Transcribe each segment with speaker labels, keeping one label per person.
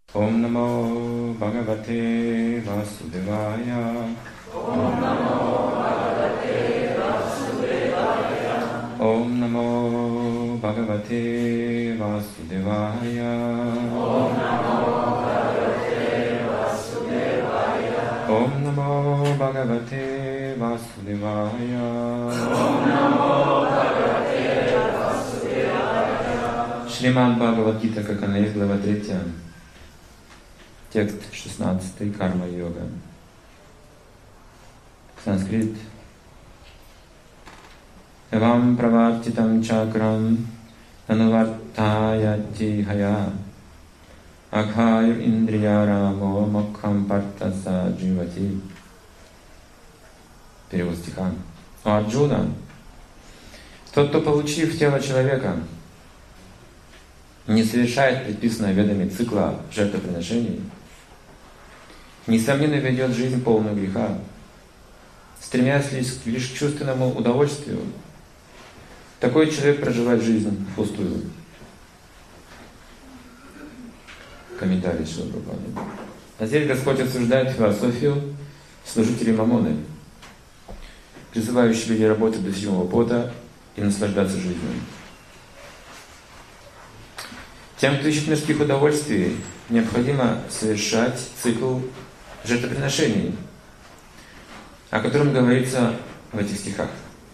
Speaker 1: Om Namo Bhagavate Vasudevaya.
Speaker 2: Om Namo Bhagavate Vasudevaya.
Speaker 1: Om Namo Bhagavate Vasudevaya.
Speaker 2: Om Namo Bhagavate Vasudevaya.
Speaker 1: Om Namo Bhagavate Vasudevaya.
Speaker 2: Om Namo Bhagavate Vasudevaya.
Speaker 1: Шримад Бхагавад-гита, как она есть, глава 3, текст 16, карма-йога. Санскрит. Эвам правартитам чакрам анувартаяти хая акхайр индриярамо мокхам партаса дживати. Перевод стиха. О Арджуна, тот, кто, получив тело человека, не совершает предписанного ведами цикла жертвоприношений, несомненно ведет жизнь полную греха, стремясь лишь к чувственному удовольствию. Такой человек проживает жизнь впустую. Комментарий Шрила Прабхупады. А здесь Господь осуждает философию служителей Мамоны, призывающих людей работать до седьмого пота и наслаждаться жизнью. Тем, кто ищет мирских удовольствий, необходимо совершать цикл жертвоприношений, о котором говорится в этих стихах.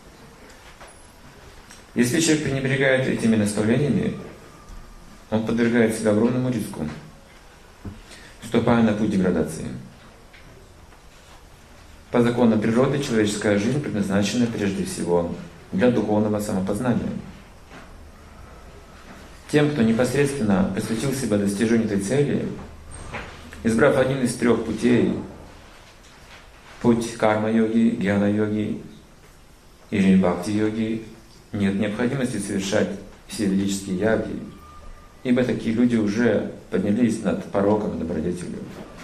Speaker 1: Если человек пренебрегает этими наставлениями, он подвергает себя огромному риску, вступая на путь деградации. По законам природы человеческая жизнь предназначена прежде всего для духовного самопознания. Тем, кто непосредственно посвятил себя достижению этой цели, избрав один из трех путей, путь карма-йоги, гьяна-йоги или бхакти-йоги, нет необходимости совершать все ведические яги, ибо такие люди уже поднялись над пороком добродетелью.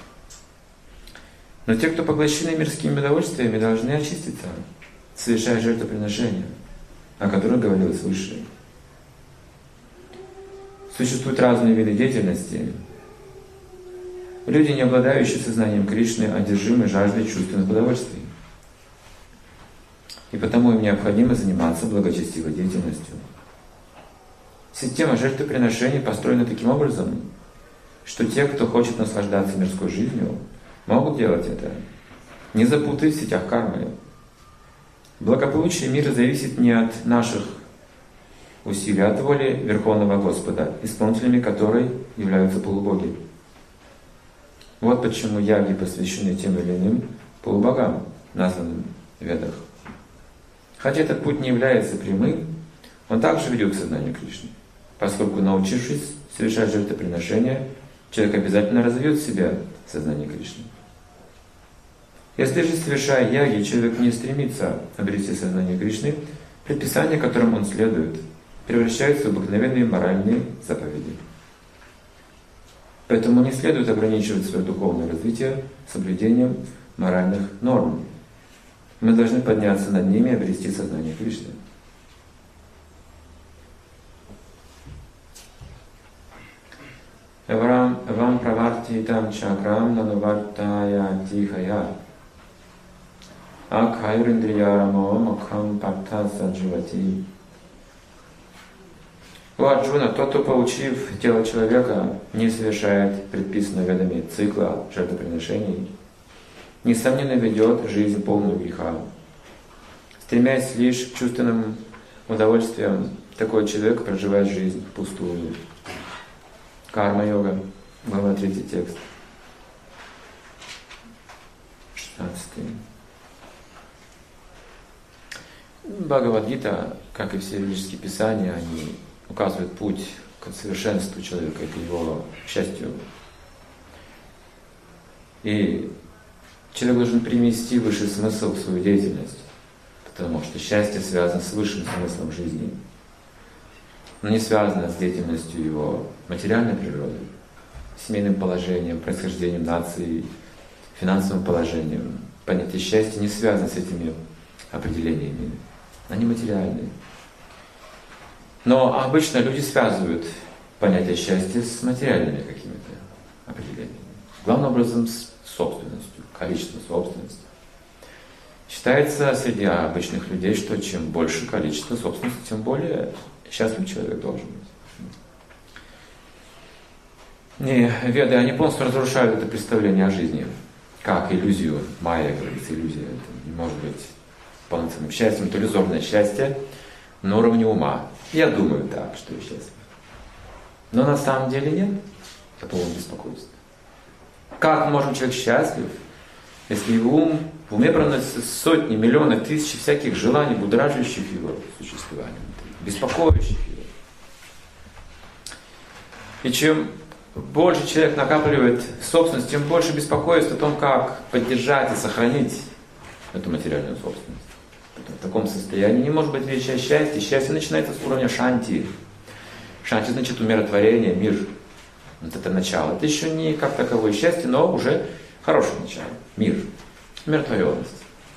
Speaker 1: Но те, кто поглощены мирскими удовольствиями, должны очиститься, совершая жертвоприношения, о которых говорилось выше. Существуют разные виды деятельности. Люди, не обладающие сознанием Кришны, одержимы жаждой чувственных удовольствий. И потому им необходимо заниматься благочестивой деятельностью. Система жертвоприношений построена таким образом, что те, кто хочет наслаждаться мирской жизнью, могут делать это, не запутываясь в сетях кармы. Благополучие мира зависит не от наших усилия, от воли Верховного Господа, исполнителями которой являются полубоги. Вот почему яги посвящены тем или иным полубогам, названным в Ведах. Хотя этот путь не является прямым, он также ведет к сознанию Кришны, поскольку, научившись совершать жертвоприношения, человек обязательно развьет в себя сознание Кришны. Если же, совершая яги, человек не стремится обрести сознание Кришны, предписания, которым он следует, превращаются в обыкновенные моральные заповеди. Поэтому не следует ограничивать свое духовное развитие соблюдением моральных норм. Мы должны подняться над ними и обрести сознание Кришны. Вам праварти там чакрам нанувартая тихая акхайриндриярamo мокхам парта садживати. У Арджуна, тот, кто, получив тело человека, не совершает предписанного ведами цикла жертвоприношений, несомненно ведет жизнь полную греха. Стремясь лишь к чувственным удовольствиям, такой человек проживает жизнь впустую. Карма-йога, глава 3, текст 16. Бхагавад-гита, как и все ведические писания, они указывают путь к совершенству человека, к его счастью. И человек должен привнести высший смысл в свою деятельность, потому что счастье связано с высшим смыслом жизни, но не связано с деятельностью его материальной природы, семейным положением, происхождением нации, финансовым положением. Понятие счастья не связано с этими определениями, они материальные. Но обычно люди связывают понятие счастья с материальными какими-то определениями. Главным образом с собственностью, количеством собственности. Считается среди обычных людей, что чем больше количество собственности, тем более счастлив человек должен быть. Не, веды, они полностью разрушают это представление о жизни. Как иллюзию. Майя, говорится, иллюзия. Это не может быть полноценным счастьем. Это иллюзорное счастье на уровне ума. Я думаю так, что я счастлив. Но на самом деле нет. Я полон беспокойства. Как может человек счастлив, если в уме проносятся сотни, миллионы, тысячи всяких желаний, будоражащих его существование, беспокоящих его. И чем больше человек накапливает собственность, тем больше беспокойства о том, как поддержать и сохранить эту материальную собственность. В таком состоянии не может быть речи о счастье. Счастье начинается с уровня шанти. Шанти значит умиротворение, мир. Вот это начало. Это еще не как таковое счастье, но уже хорошее начало. Мир. Умиротворенность.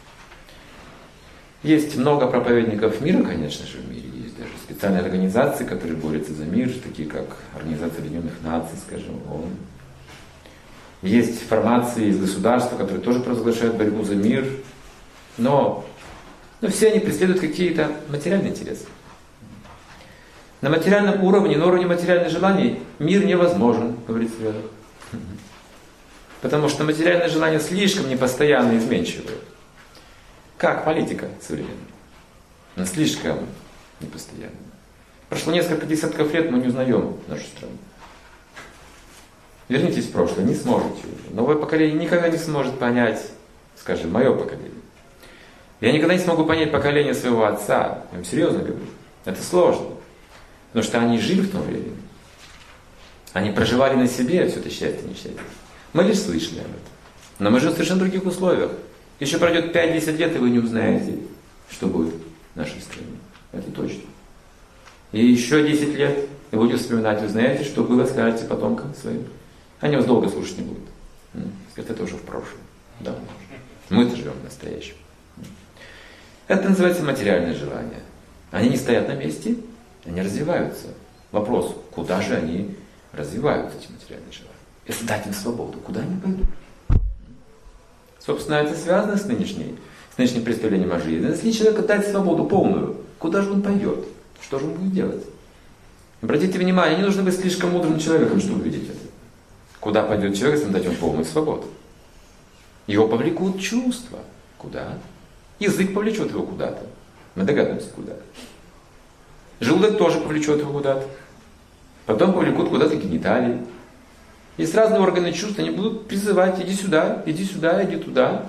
Speaker 1: Есть много проповедников мира, конечно же, в мире. Есть даже специальные организации, которые борются за мир, такие как Организация Объединенных Наций, скажем, ООН. Есть формации из государства, которые тоже провозглашают борьбу за мир. Но все они преследуют какие-то материальные интересы. На материальном уровне, на уровне материальных желаний мир невозможен, говорится в Ведах. Потому что материальные желания слишком непостоянно изменчивые. Как политика современная. Она слишком непостоянная. Прошло несколько десятков лет, мы не узнаем нашу страну. Вернитесь в прошлое, не сможете уже. Новое поколение никогда не сможет понять, скажем, мое поколение. Я никогда не смогу понять поколение своего отца. Я вам серьезно говорю. Это сложно. Потому что они жили в то время. Они проживали на себе все это счастье и несчастье. Мы лишь слышали об этом. Но мы живем в совершенно других условиях. Еще пройдет 5-10 лет, и вы не узнаете, что будет в нашей стране. Это точно. И еще 10 лет, и будете вспоминать, вы знаете, что было, скажете потомкам своим. Они вас долго слушать не будут. Скажут, это уже в прошлом. Да. Мы-то живем в настоящем. Это называется материальные желания. Они не стоят на месте, они развиваются. Вопрос, куда же они развиваются, эти материальные желания? Если дать им свободу, куда они пойдут? Собственно, это связано с нынешним представлением о жизни. Если человеку дать свободу полную, куда же он пойдет? Что же он будет делать? Обратите внимание, не нужно быть слишком мудрым человеком, чтобы увидеть это. Куда пойдет человек, если дать ему полную свободу? Его повлекут чувства. Куда? Язык повлечет его куда-то. Мы догадываемся, куда. Желудок тоже повлечет его куда-то. Потом повлекут куда-то гениталии. Есть разные органы чувств, они будут призывать: иди сюда, иди сюда, иди туда.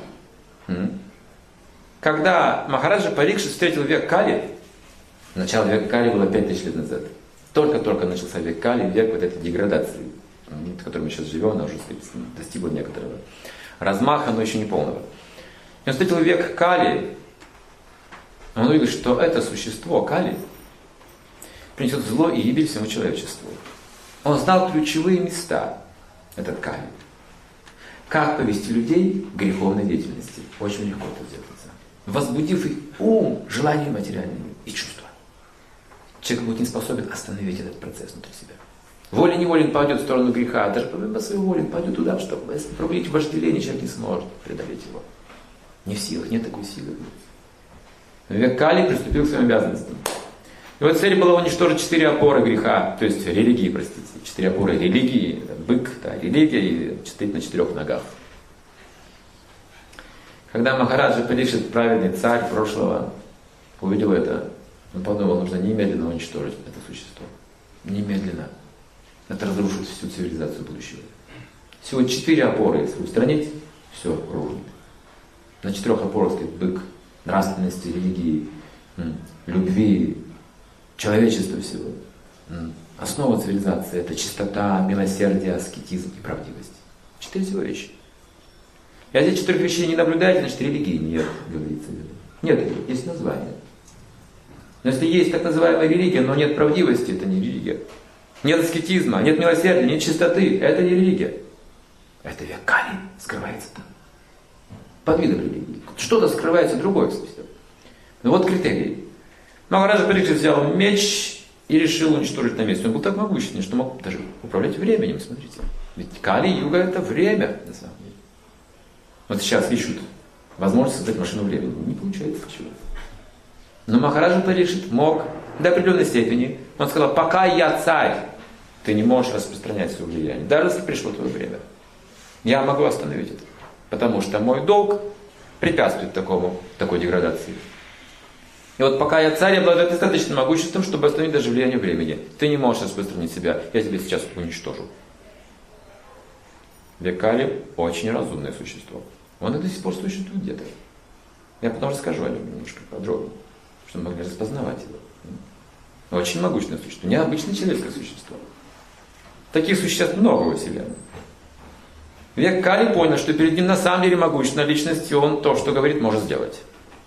Speaker 1: Когда Махараджа Парикшит встретил век Кали, начало века Кали было 5000 лет назад. Только-только начался век Кали, век вот этой деградации, в которой мы сейчас живем, она уже достигла некоторого размаха, но еще не полного. И он встретил век Кали, он увидел, что это существо, Кали, принесет зло и гибель всему человечеству. Он знал ключевые места, этот Кали. Как повести людей к греховной деятельности. Очень легко это сделать. Возбудив их ум, желания материальными и чувства. Человек будет не способен остановить этот процесс внутри себя. Волей-неволей пойдет в сторону греха, даже по своей воле пойдет туда, чтобы если пробудить вожделение, человек не сможет преодолеть его. Не в силах, нет такой силы. Век Кали приступил к своим обязанностям. Его цель была уничтожить 4 опоры греха, то есть религии, простите. 4 опоры религии, бык, да, религия, и стоит на 4 ногах. Когда Махараджа Парикшит, праведный царь прошлого, увидел это, он подумал, нужно немедленно уничтожить это существо. Немедленно. Это разрушит всю цивилизацию будущего. Всего 4 опоры, если устранить, все рухнет. На 4 опорах стоит бык, нравственности, религии, любви, человечества всего. Основа цивилизации – это чистота, милосердие, аскетизм и правдивость. 4 всего вещи. И эти 4 вещей не наблюдаете, значит религии нет, говорится. Нет, есть название. Но если есть так называемая религия, но нет правдивости, это не религия. Нет аскетизма, нет милосердия, нет чистоты, это не религия. Это век Кали скрывается там. Под видом религии. Что-то скрывается другое, кстати. Ну вот критерии. Махараджа Парикшит взял меч и решил уничтожить на месте. Он был так могущественный, что мог даже управлять временем, смотрите. Ведь Кали-юга это время, на самом деле. Вот сейчас ищут возможность создать машину времени. Не получается ничего. Но Махараджа Парикшит мог до определенной степени. Он сказал, пока я царь, ты не можешь распространять свое влияние. Даже если пришло твое время. Я могу остановить это. Потому что мой долг препятствует такой деградации. И вот пока я царь, я обладаю достаточным могуществом, чтобы остановить даже влияние времени. Ты не можешь распространить себя. Я тебя сейчас уничтожу. Век Кали очень разумное существо. Он и до сих пор существует где-то. Я потом расскажу о нем немножко подробнее, чтобы могли распознавать его. Очень могущественное существо. Необычное человеческое существо. Таких существ много во Вселенной. Век Кали понял, что перед ним на самом деле могущественная личность, и он то, что говорит, может сделать.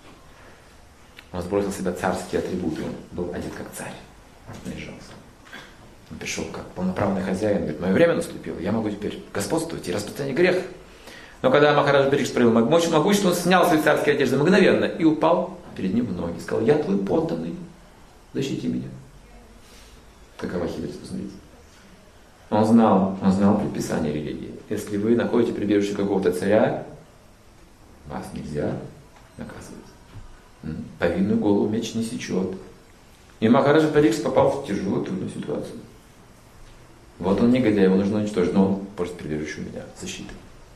Speaker 1: Он сбросил в себя царские атрибуты, он был одет как царь. Наезжался. Он пришел как полноправный хозяин, говорит, мое время наступило, я могу теперь господствовать и распространять грех. Но когда Махарадж Парикшит проявил могущество, он снял свои царские одежды мгновенно и упал перед ним в ноги. Сказал, я твой подданный, защити меня. Какова хитрость, посмотрите. Он знал предписание религии. Если вы находите прибежище какого-то царя, вас нельзя наказывать. Повинную голову меч не сечет. И Махараджа Парикшит попал в тяжелую, трудную ситуацию. Вот он негодяй, его нужно уничтожить, но он просит прибежище у меня, защиты.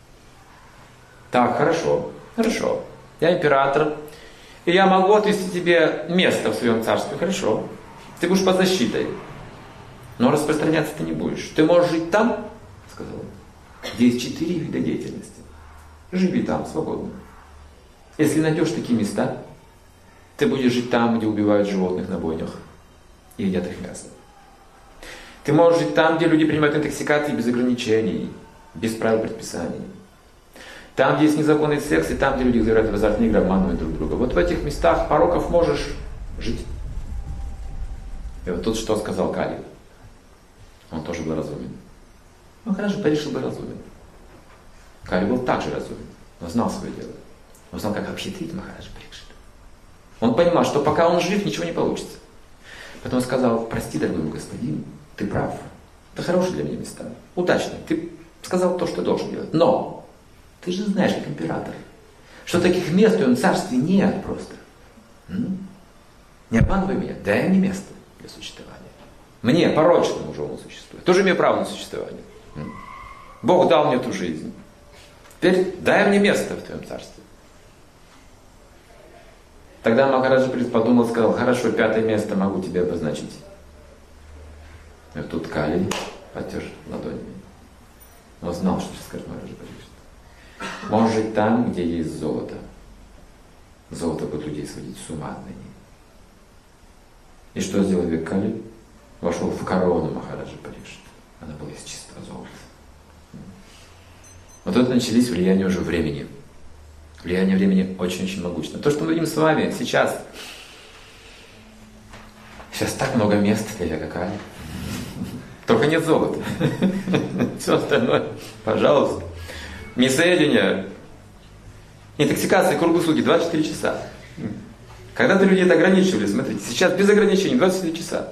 Speaker 1: Так, хорошо. Я император, и я могу отвести тебе место в своем царстве, хорошо. Ты будешь под защитой. Но распространяться ты не будешь. Ты можешь жить там, сказал он, где есть 4 вида деятельности. Живи там, свободно. Если найдешь такие места, ты будешь жить там, где убивают животных на бойнях и едят их мясо. Ты можешь жить там, где люди принимают интоксикации без ограничений, без правил предписаний. Там, где есть незаконный секс, и там, где люди играют в азартные игры, обманывают друг друга. Вот в этих местах пороков можешь жить. И вот тут что сказал Кали. Он тоже был разумен. Махараджа Парикшит был разумен. Кали был также разумен. Он знал свое дело. Он знал, как обхитрить Махараджа Парикшита. Он понимал, что пока он жив, ничего не получится. Потом сказал, прости, дорогой мой господин, ты прав. Это хорошие для меня места. Удачные. Ты сказал то, что должен делать. Но ты же знаешь, как император, что таких мест в твоем царстве нет просто. Не обманывай меня, дай мне место для существования. Мне, порочному живому существу. Я тоже имею право на существование. Бог дал мне эту жизнь. Теперь дай мне место в твоем царстве. Тогда Махараджа Парикшит подумал и сказал, хорошо, 5-е место могу тебе обозначить. И вот тут Кали потер ладонями. Он знал, что сейчас скажет Махараджа Парикшит. Можешь жить там, где есть золото. Золото будет людей сводить с ума от ныне. И что сделал век Кали? Вошел в корону Махараджа Парикшит. Она была из чистого золота. Вот тут начались влияния уже времени. Влияние времени очень-очень могущественно. То, что мы видим с вами сейчас. Сейчас так много мест для века Кали. Только нет золота. Все остальное, пожалуйста. Несоединение, интоксикация круглые сутки, 24 часа. Когда-то люди это ограничивали, смотрите, сейчас без ограничений 24 часа.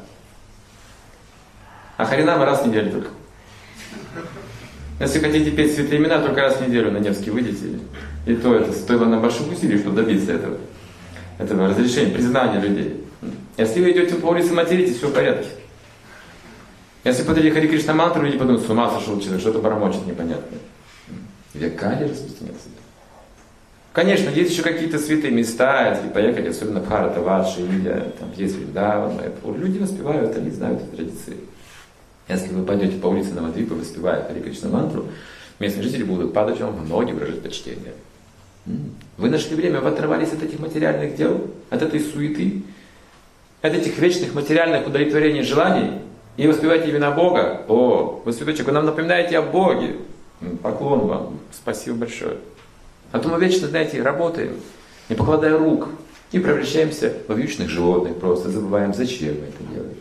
Speaker 1: А Харинама раз в неделю только. Если хотите петь святые имена, только раз в неделю на Невский выйдете. И то это стоило нам больших усилий, чтобы добиться этого разрешения, признания людей. Если вы идете по улице, материтесь, все в порядке. Если подойдете Хари Кришна мантру, люди подумают, с ума сошел человек, что-то бормочет непонятное. Век Кали распространился. Конечно, есть еще какие-то святые места, если поехать, особенно в Бхарата, Варши, Индия, там есть Вриндаван, Майяпур. Люди воспевают, они знают эти традиции. Если вы пойдете по улице Навадвипы, воспевая Хари Кришна мантру, местные жители будут падать вам в ноги, выражать почтение. Вы нашли время, вы оторвались от этих материальных дел, от этой суеты, от этих вечных материальных удовлетворений желаний, и воспеваете имена Бога. О, вы святой человек, вы нам напоминаете о Боге. Поклон вам, спасибо большое. А то мы вечно, знаете, работаем, не покладая рук, и превращаемся в вьючных животных, просто забываем, зачем мы это делаем.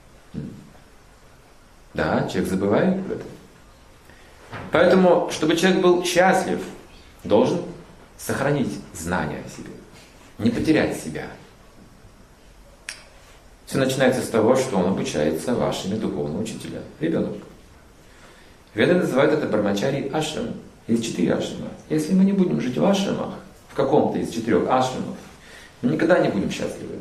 Speaker 1: Да, человек забывает об этом. Поэтому, чтобы человек был счастлив, должен сохранить знания о себе, не потерять себя. Все начинается с того, что он обучается вашими духовными учителями. Ребенок. Веды называют это Брахмачари ашрам. Есть 4 ашрама. Если мы не будем жить в ашрамах, в каком-то из 4 ашрамов, мы никогда не будем счастливы.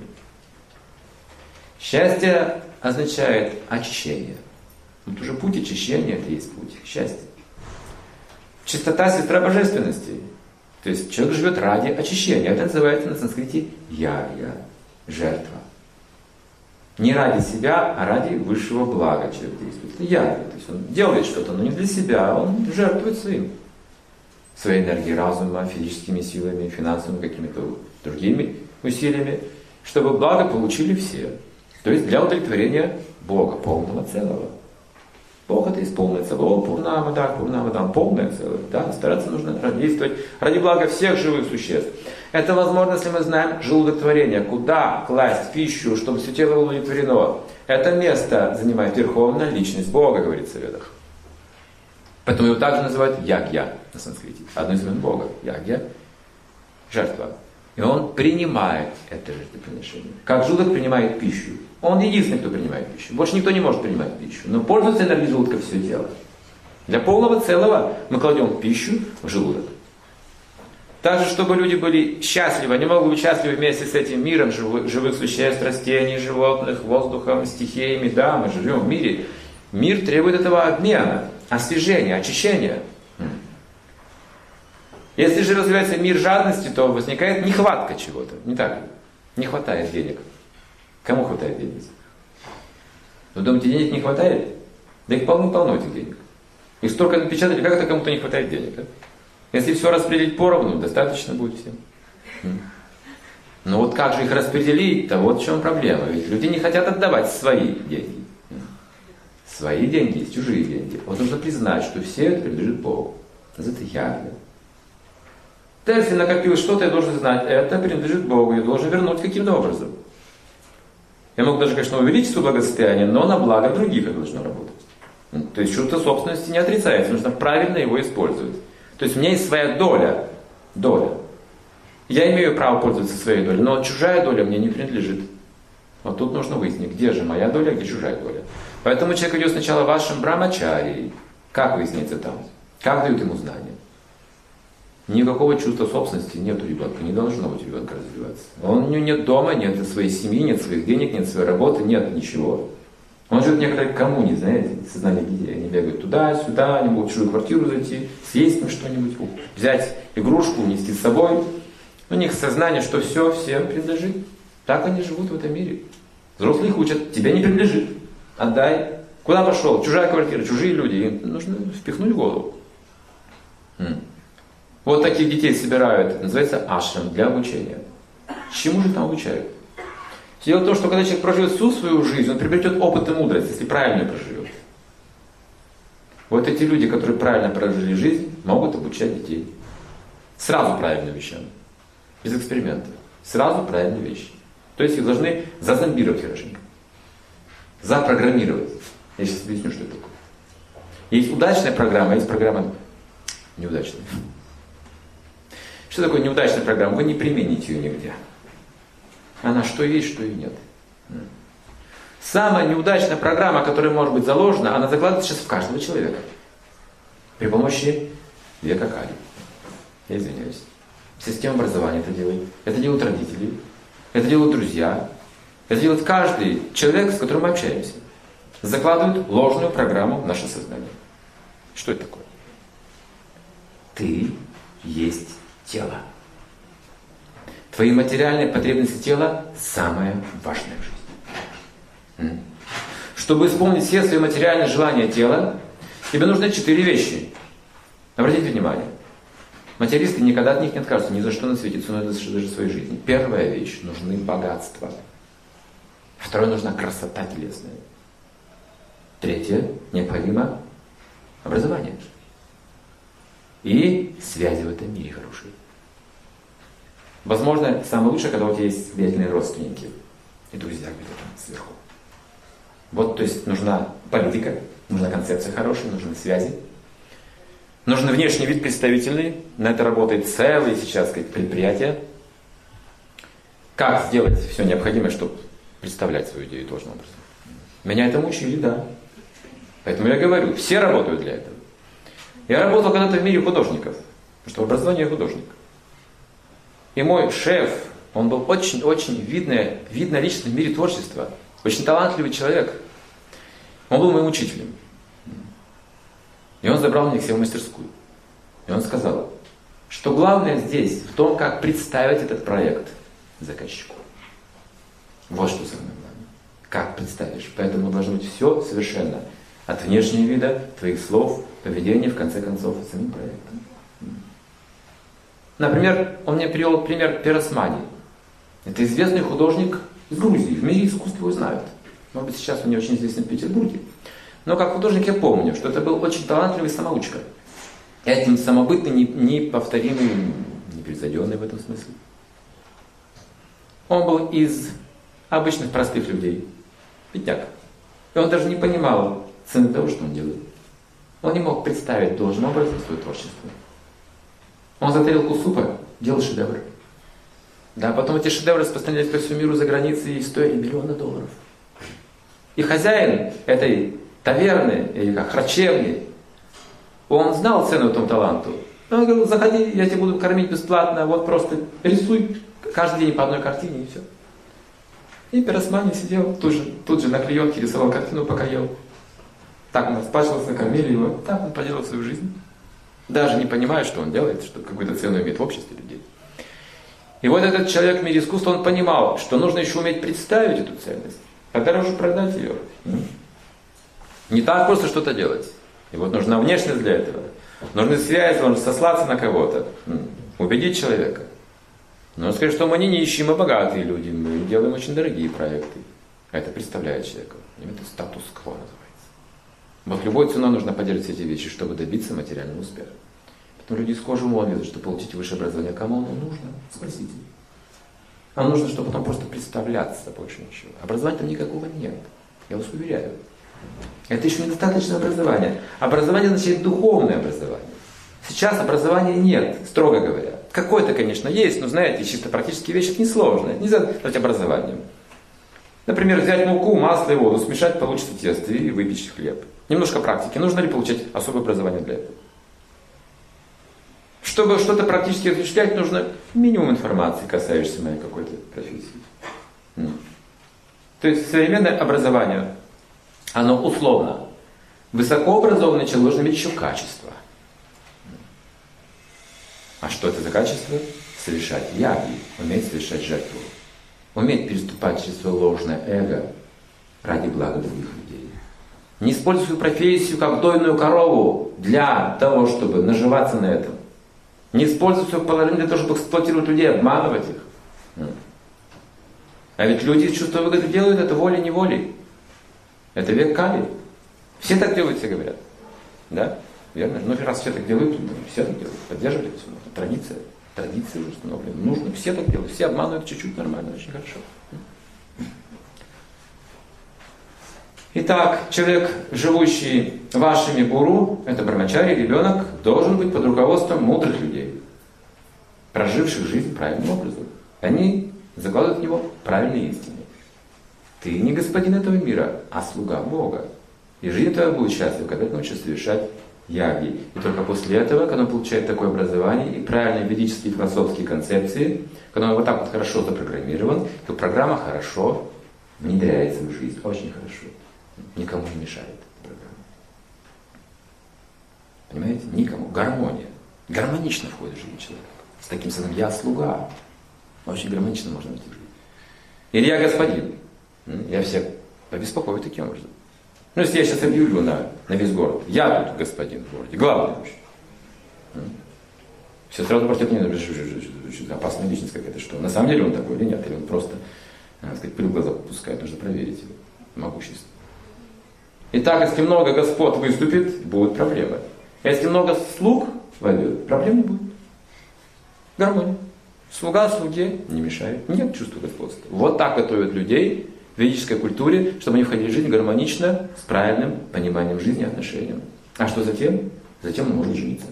Speaker 1: Счастье означает очищение. Вот уже путь очищения — это и есть путь счастья. Чистота — сестра божественности. То есть человек живет ради очищения. Это называется на санскрите ягья, жертва. Не ради себя, а ради высшего блага человек действует. Это ягья. То есть он делает что-то, но не для себя, а он жертвует своей энергией разума, физическими силами, финансовыми какими-то другими усилиями, чтобы благо получили все. То есть для удовлетворения Бога, полного целого. Бог — это есть полное целое. Пурнамадам, полное целое. Да? Стараться нужно действовать ради блага всех живых существ. Это возможно, если мы знаем желудок творения. Куда класть пищу, чтобы все тело было удовлетворено. Это место занимает Верховная Личность Бога, говорится в Ведах. Поэтому его также называют ягья на санскрите. Одно из имен Бога. Ягья — жертва. И он принимает это жертвоприношение. Как желудок принимает пищу. Он единственный, кто принимает пищу. Больше никто не может принимать пищу. Но пользуется энергией желудка все тело. Для полного целого мы кладем пищу в желудок. Также, чтобы люди были счастливы, они могут быть счастливы вместе с этим миром живых существ, растений, животных, воздухом, стихиями. Да, мы живем в мире. Мир требует этого обмена, освежения, очищения. Если же развивается мир жадности, то возникает нехватка чего-то. Не так ли? Не хватает денег. Кому хватает денег? Вы думаете, денег не хватает? Да их полно этих денег. Их столько напечатали, как это кому-то не хватает денег? Да? Если все распределить поровну, достаточно будет всем. Но вот как же их распределить-то? Вот в чем проблема. Ведь люди не хотят отдавать свои деньги. Свои деньги есть чужие деньги. Вот нужно признать, что все это принадлежит Богу. Это я. Да, если накопил что-то, я должен знать, это принадлежит Богу, я должен вернуть каким-то образом. Я могу даже, конечно, увеличить свое благосостояние, но на благо других это должно работать. То есть чувство собственности не отрицается, нужно правильно его использовать. То есть у меня есть своя доля. Я имею право пользоваться своей долей, но чужая доля мне не принадлежит. Вот тут нужно выяснить, где же моя доля, где чужая доля. Поэтому человек идет сначала в вашем Брахмачарии. Как выяснится там? Как дают ему знания? Никакого чувства собственности нет у ребенка, не должно быть у ребенка развиваться. У него нет дома, нет своей семьи, нет своих денег, нет своей работы, нет ничего. Он живет в некоторой коммуне, знаете, сознание детей. Они бегают туда-сюда, они могут в чужую квартиру зайти, съесть там что-нибудь, взять игрушку, унести с собой. У них сознание, что все всем принадлежит. Так они живут в этом мире. Взрослые их учат, тебе не принадлежит. Отдай. Куда пошел? Чужая квартира, чужие люди. Им нужно впихнуть в голову. Вот таких детей собирают, это называется ашрам для обучения. Чему же там обучают? Дело в том, что когда человек проживет всю свою жизнь, он приобретет опыт и мудрость, если правильно ее проживет. Вот эти люди, которые правильно прожили жизнь, могут обучать детей. Сразу правильным вещам. Без эксперимента. Сразу правильные вещи. То есть их должны зазомбировать хорошенько. Запрограммировать. Я сейчас объясню, что это такое. Есть удачная программа, есть программа неудачная. Что такое неудачная программа? Вы не примените ее нигде. Она что есть, что и нет. Самая неудачная программа, которая может быть заложена, она закладывается сейчас в каждого человека. При помощи века Кали. Я извиняюсь. Система образования это делает. Это делают родители. Это делают друзья. Это делает каждый человек, с которым мы общаемся. Закладывают ложную программу в наше сознание. Что это такое? Ты есть тело. Твои материальные потребности тела самое важное в жизни. Чтобы исполнить все свои материальные желания тела, тебе нужны 4 вещи. Обратите внимание. Материалисты никогда от них не откажутся, ни за что на свете, ценой даже своей жизни. Первая вещь — нужны богатства. Второе — нужна красота телесная. Третье — необходимо образование. И связи в этом мире хорошие. Возможно, самое лучшее, когда у тебя есть влиятельные родственники и друзья где-то там сверху. Вот, то есть нужна политика, нужна концепция хорошая, нужны связи. Нужен внешний вид представительный. На это работает целое сейчас предприятие. Как сделать все необходимое, чтобы представлять свою идею должным образом. Меня этому учили, да. Поэтому я говорю, все работают для этого. Я работал когда-то в мире художников, потому что в образовании я художник. И мой шеф, он был очень-очень видная личность в мире творчества, очень талантливый человек. Он был моим учителем. И он забрал меня к себе в мастерскую. И он сказал, что главное здесь в том, как представить этот проект заказчику. Вот что самое главное. Как представишь. Поэтому должно быть все совершенно. От внешнего вида, твоих слов, поведения, в конце концов, самим проектом. Например, он мне привел пример Пиросмани. Это известный художник из Грузии. В мире искусства его знают. Может быть, сейчас он не очень известен в Петербурге. Но как художник я помню, что это был очень талантливый самоучка. Этим самобытный, неповторимый, непревзойденный в этом смысле. Он был из обычных простых людей. Бедняк. И он даже не понимал цены того, что он делает. Он не мог представить должным образом свое творчество. Он за тарелку супа делал шедевр. Да, потом эти шедевры распространялись по всему миру за границей и стоили миллионы долларов. И хозяин этой таверны, или как, харчевни, он знал цену этому таланту. Он говорил, заходи, я тебя буду кормить бесплатно, вот просто рисуй каждый день по одной картине и все. И Пиросмани сидел, тут же на клеенке рисовал картину, пока ел. Так он расплачивался, накормили его, так он проделал свою жизнь. Даже не понимая, что он делает, что какую-то цену имеет в обществе людей. И вот этот человек в мире искусства, он понимал, что нужно еще уметь представить эту ценность, а дороже продать ее. Не так просто что-то делать. И вот нужна внешность для этого. Нужны связи, нужно сослаться на кого-то, убедить человека. Но сказать, что мы не нищие, мы богатые люди, мы делаем очень дорогие проекты. А это представляет человека. Это статус-кво называется. Вот любой ценой нужно поддерживать эти вещи, чтобы добиться материального успеха. Потом люди из кожи вон лезут, чтобы получить высшее образование. Кому оно нужно? Спросите. А нужно, чтобы потом просто представляться, больше ничего. Образования там никакого нет. Я вас уверяю. Это еще недостаточное образование. Образование означает духовное образование. Сейчас образования нет, строго говоря. Какое-то, конечно, есть, но знаете, чисто практические вещи это несложные. Нельзя назвать образованием. Например, взять муку, масло и воду, смешать, получится тесто и выпечь хлеб. Немножко практики. Нужно ли получать особое образование для этого? Чтобы что-то практически осуществлять, нужно минимум информации, касающейся моей какой-то профессии. То есть современное образование, оно условно. Высокообразованный человек должен иметь еще качество. А что это за качество? Совершать яги, уметь совершать жертву. Уметь переступать через свое ложное эго ради блага других людей. Не используй свою профессию как дойную корову для того, чтобы наживаться на этом. Не используй свое положение для того, чтобы эксплуатировать людей, обманывать их. А ведь люди из чувства выгоды делают это волей-неволей. Это век Кали. Все так делают, все говорят. Да? Верно? Ну, раз все так делают, все так делают. Поддерживали это. Традиция уже установлена. Нужно, все так делают. Все обманывают чуть-чуть, нормально, очень хорошо. Итак, человек, живущий вашими гуру, это брамачари, ребенок, должен быть под руководством мудрых людей, проживших жизнь правильным образом. Они закладывают в него правильные истины. Ты не господин этого мира, а слуга Бога. И жизнь твоя будет счастлива, когда ты научишься совершать яги. И только после этого, когда он получает такое образование и правильные ведические философские концепции, когда он вот так вот хорошо запрограммирован, то программа хорошо внедряется в жизнь, очень хорошо. Никому не мешает программа. Понимаете? Никому. Гармония. Гармонично входит в жизнь человека. С таким сознанием «я слуга». Очень гармонично можно войти в жизнь. Или «я господин». Я всех побеспокою таким образом. Ну, если я сейчас объявлю на весь город, я тут господин в городе, главный вообще. Все сразу против меня, опасная личность какая-то, что на самом деле он такой или нет, или он просто, так сказать, пыль в глаза пускает, нужно проверить его могущество. Итак, если много господ выступит, будут проблемы. Если много слуг войдет, проблем не будет. Гармония. Слуга слуге не мешает. Нет чувства господства. Вот так готовят людей в ведической культуре, чтобы они входили в жизнь гармонично, с правильным пониманием жизни и отношениям. А что затем? Затем он может жениться.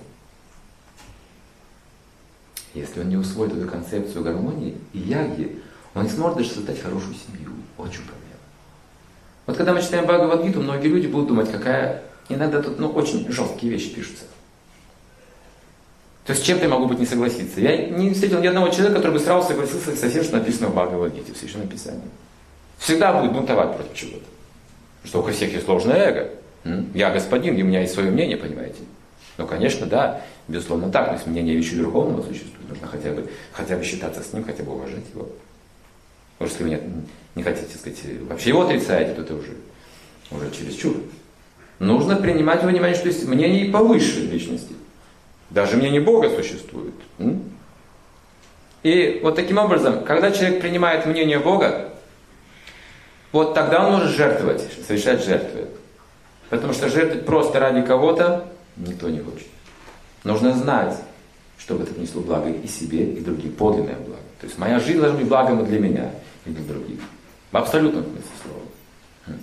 Speaker 1: Если он не усвоит эту концепцию гармонии и яги, он не сможет даже создать хорошую семью. Очень проблема. Вот когда мы читаем Бхагавад-гиту, многие люди будут думать, какая... Иногда тут очень жесткие вещи пишутся. То есть с чем-то я могу быть не согласиться. Я не встретил ни одного человека, который бы сразу согласился со всем, что написано в Бхагавад-гите, в Священном Писании. Всегда будет бунтовать против чего-то. Что у всех есть ложное эго. Я господин, и у меня есть свое мнение, понимаете. Ну, конечно, да, безусловно так. То есть мнение вещи верховного существует. Нужно хотя бы считаться с ним, хотя бы уважать его. Потому что если вы не хотите, так сказать, вообще его отрицаете, то это уже чересчур. Нужно принимать во внимание, что есть мнение и повыше личности. Даже мнение Бога существует. И вот таким образом, когда человек принимает мнение Бога, вот тогда он может жертвовать, совершать жертвы. Потому что жертвовать просто ради кого-то никто не хочет. Нужно знать, чтобы это принесло благо и себе, и другим, подлинное благо. То есть моя жизнь должна быть благом и для меня, и для других. В абсолютном смысле слова.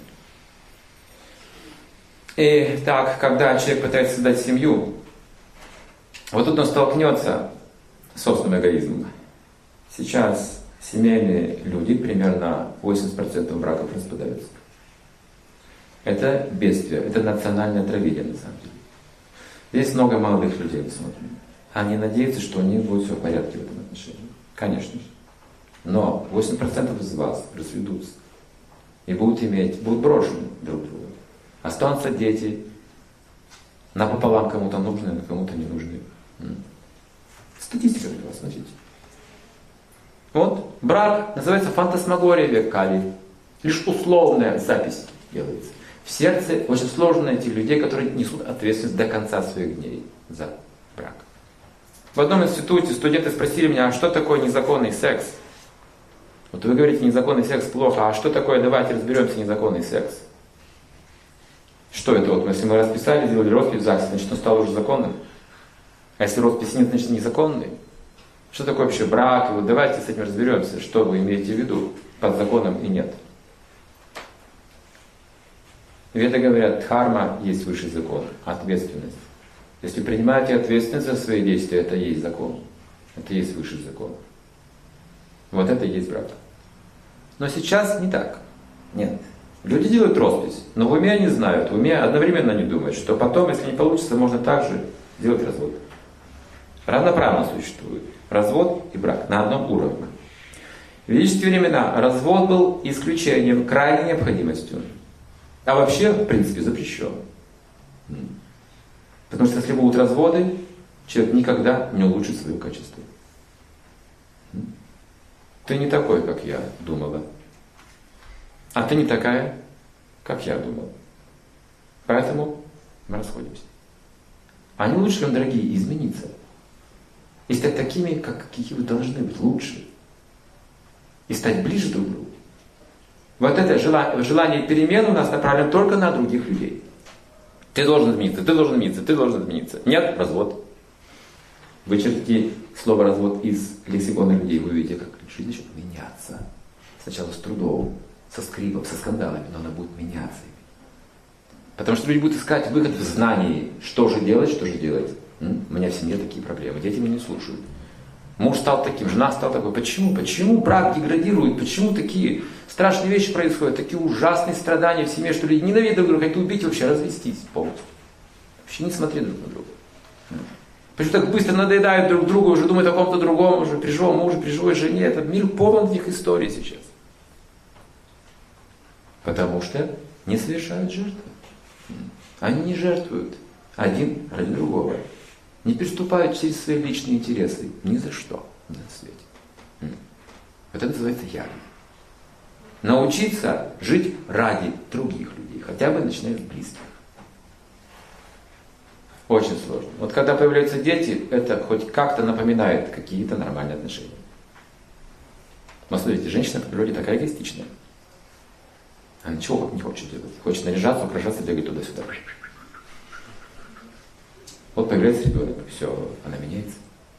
Speaker 1: И так, когда человек пытается создать семью, вот тут он столкнется с собственным эгоизмом. Сейчас семейные люди, примерно 80% браков распадаются. Это бедствие, это национальное отравление на самом деле. Здесь много молодых людей, мы смотрим. Они надеются, что у них будет все в порядке в этом отношении. Конечно же. Но 80% из вас разведутся. И будут брошены друг друга. Останутся дети, напополам кому-то нужные, кому-то не нужные. Статистика для вас, смотрите. Вот, брак называется фантасмагория век Кали. Лишь условная запись делается. В сердце очень сложно найти людей, которые несут ответственность до конца своих дней за брак. В одном институте студенты спросили меня, а что такое незаконный секс? Вот вы говорите, незаконный секс плохо, а что такое, давайте разберемся, незаконный секс? Что это? Вот, если мы расписали, сделали роспись в ЗАГСе, значит он стал уже законным. А если росписи нет, значит незаконный. Что такое вообще брак? И вот давайте с этим разберемся, что вы имеете в виду под законом и нет. Веды говорят, дхарма есть высший закон, ответственность. Если принимаете ответственность за свои действия, это и есть закон. Это и есть высший закон. Вот это и есть брак. Но сейчас не так. Нет. Люди делают роспись, но в уме они знают, в уме одновременно они думают, что потом, если не получится, можно также сделать развод. Равноправно существует развод и брак на одном уровне. В ведические времена развод был исключением, крайней необходимостью. А вообще, в принципе, запрещен. Потому что если будут разводы, человек никогда не улучшит свое качество. Ты не такой, как я думала. А ты не такая, как я думал. Поэтому мы расходимся. А не лучше вам, дорогие, измениться. И стать такими, какие вы должны быть, лучше. И стать ближе друг к другу. Вот это желание перемен у нас направлено только на других людей. Ты должен измениться, ты должен измениться, ты должен измениться. Нет, развод. Вычеркните слово развод из лексикона людей, вы увидите, как жизнь начнет меняться. Сначала с трудом, со скрипом, со скандалами, но она будет меняться. Потому что люди будут искать выход в знании, что же делать, что же делать. У меня в семье такие проблемы, дети меня не слушают. Муж стал таким, жена стала такой. Почему? Почему брак деградирует? Почему такие страшные вещи происходят? Такие ужасные страдания в семье, что люди ненавидят друг друга, хотят убить и вообще развестись полностью. Вообще не смотри друг на друга. Почему так быстро надоедают друг другу, уже думают о ком-то другом, уже при живом муже, при живой жене. Этот мир полон этих историй сейчас. Потому что не совершают жертвы. Они не жертвуют один ради другого. Не переступают через свои личные интересы. Ни за что на свете. Вот это называется яга. Научиться жить ради других людей. Хотя бы начиная с близких. Очень сложно. Вот когда появляются дети, это хоть как-то напоминает какие-то нормальные отношения. Но смотрите, женщина по природе такая эгоистичная. Она ничего не хочет делать. Хочет наряжаться, украшаться, бегать туда-сюда. Вот появляется ребенок, все, она меняется.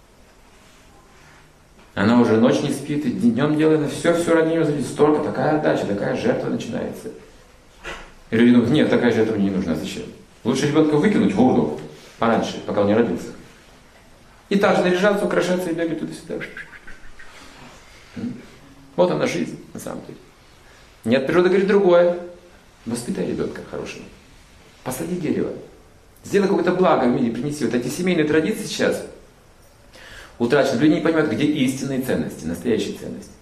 Speaker 1: Она уже ночь не спит, и днем делает, все ради нее зависит. Столько, такая отдача, такая жертва начинается. И люди думают, нет, такая жертва мне не нужна, зачем? Лучше ребенка выкинуть в урну пораньше, пока он не родился. И также наряжаться, украшаться и бегать туда-сюда. Вот она жизнь, на самом деле. Нет, природа говорит другое. Воспитай ребенка хорошего. Посади дерево. Сделай какое-то благо в мире, принеси. Вот эти семейные традиции сейчас, утрачено. Люди не понимают, где истинные ценности, настоящие ценности.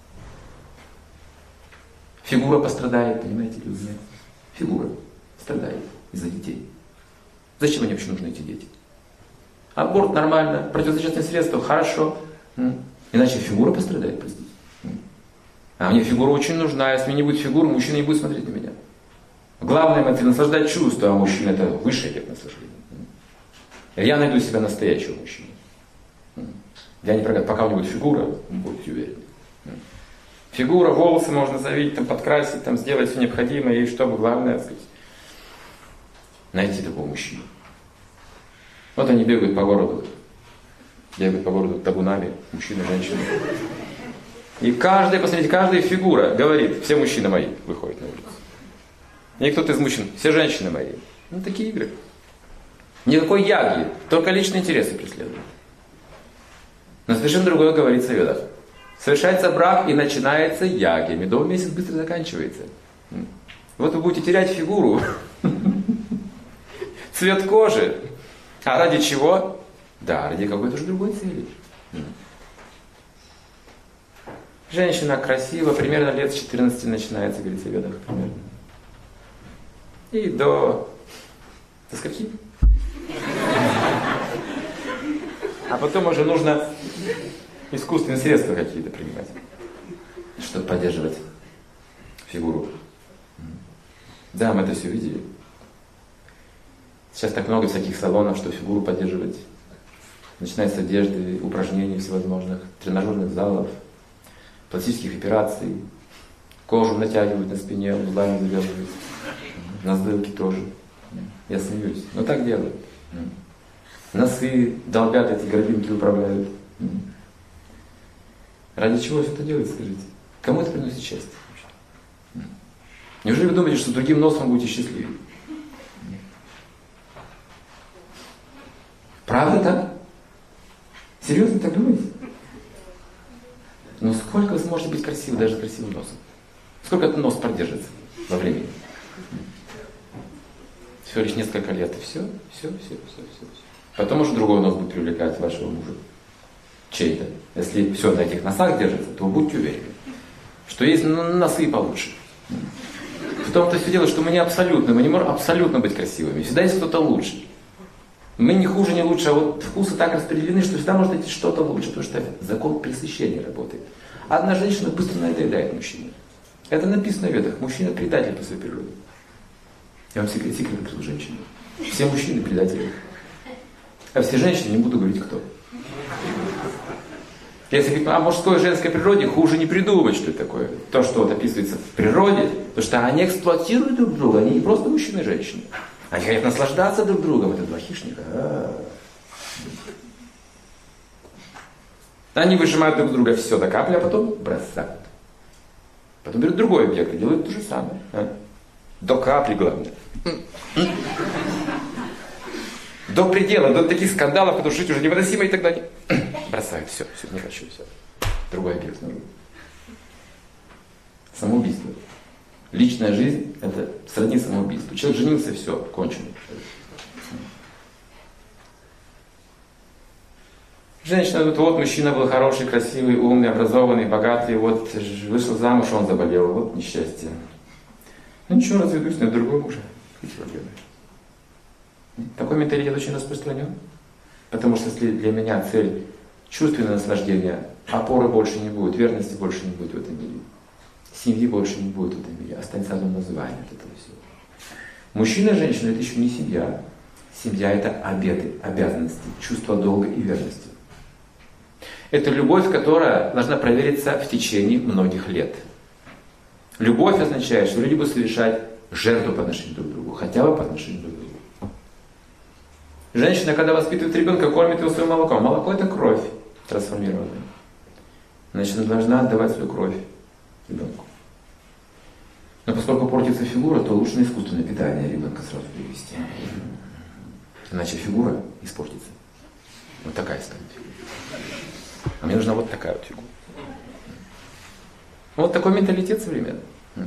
Speaker 1: Фигура пострадает, понимаете, люди? Фигура страдает из-за детей. Зачем они вообще нужны, эти дети? Аборт нормально, противозачаточные средства хорошо. Иначе фигура пострадает, простите. А мне фигура очень нужна, если мне не будет фигуры, мужчина не будет смотреть на меня. Главное это наслаждать чувства, а мужчина это высший объект наслаждения. Я найду себя настоящего мужчину. Я не прогадаю, пока у него будет фигура, будьте уверены. Фигура, волосы можно завить, там, подкрасить, там, сделать все необходимое, и чтобы главное, так сказать, найти такого мужчину. Вот они бегают по городу табунами, мужчины, женщины. И посмотрите, каждая фигура говорит, все мужчины мои выходят на улицу. И кто-то из мужчин, все женщины мои. Ну, такие игры. Никакой яги, только личные интересы преследуют. Но совершенно другое говорится в Ведах. Совершается брак и начинается яги. Медовый месяц быстро заканчивается. Вот вы будете терять фигуру, цвет кожи. А ради чего? Да, ради какой-то же другой цели. Женщина красива, примерно лет с 14 начинается, говорится в Ведах, примерно. И до скольки? А потом уже нужно искусственные средства какие-то принимать, чтобы поддерживать фигуру. Да, мы это все видели. Сейчас так много всяких салонов, что фигуру поддерживать. Начиная с одежды, упражнений всевозможных, тренажерных залов, пластических операций. Кожу натягивают на спине, узлами завязывают. На затылке тоже. Я смеюсь. Но так делают. Носы долбят, эти горбинки управляют. Ради чего все это делает, скажите? Кому это приносит счастье? Неужели вы думаете, что другим носом будете счастливее? Правда так? Серьезно так думаете? Но сколько вы сможете быть красивым, даже с красивым носом? Сколько этот нос продержится во времени? Всего лишь несколько лет, и все. Потом уже другой нос будет привлекать вашего мужа. Чей-то. Если все на этих носах держится, то вы будьте уверены, что есть носы получше. В том-то все дело, что мы не можем абсолютно быть красивыми. Всегда есть кто-то лучше. Мы не хуже, не лучше, а вот вкусы так распределены, что всегда может найти что-то лучше, потому что закон пресыщения работает. Одна женщина быстро надоедает мужчине. Это написано в Ведах. Мужчина предатель по своей природе. Я вам секрет открыл женщине. Все мужчины предатели. А все женщины, не буду говорить кто. Если говорить о мужской и женской природе, хуже не придумать, что это такое. То, что вот описывается в природе, то что они эксплуатируют друг друга, они не просто мужчины и женщины. Они хотят наслаждаться друг другом, это два хищника. Они выжимают друг друга все до капли, а потом бросают. Потом берут другой объект и делают то же самое. До капли, главное. До предела, до таких скандалов, потому что жить уже невыносимо, и тогда они бросают. Все, не хочу, все. Другой объект наружу. Самоубийство. Личная жизнь – это сродни самоубийству. Человек женился, все, кончено. Женщина, вот мужчина был хороший, красивый, умный, образованный, богатый, вот вышел замуж, он заболел, вот несчастье. Ну ничего, разведусь на другого мужа. Какие проблемы? Такой менталитет очень распространен. Потому что если для меня цель чувственное наслаждение, опоры больше не будет, верности больше не будет в этом мире. Семьи больше не будет в этом мире. Останется одно название от этого всего. Мужчина и женщина – это еще не семья. Семья – это обеты, обязанности, чувство долга и верности. Это любовь, которая должна провериться в течение многих лет. Любовь означает, что люди будут совершать жертву по отношению друг к другу, хотя бы по отношению друг к другу. Женщина, когда воспитывает ребенка, кормит его своим молоком. Молоко – это кровь трансформированная. Значит, она должна отдавать свою кровь ребенку. Но поскольку портится фигура, то лучше на искусственное питание ребенка сразу перевести. Иначе фигура испортится. Вот такая станет фигура. А мне нужна вот такая вот фигура. Вот такой менталитет современный.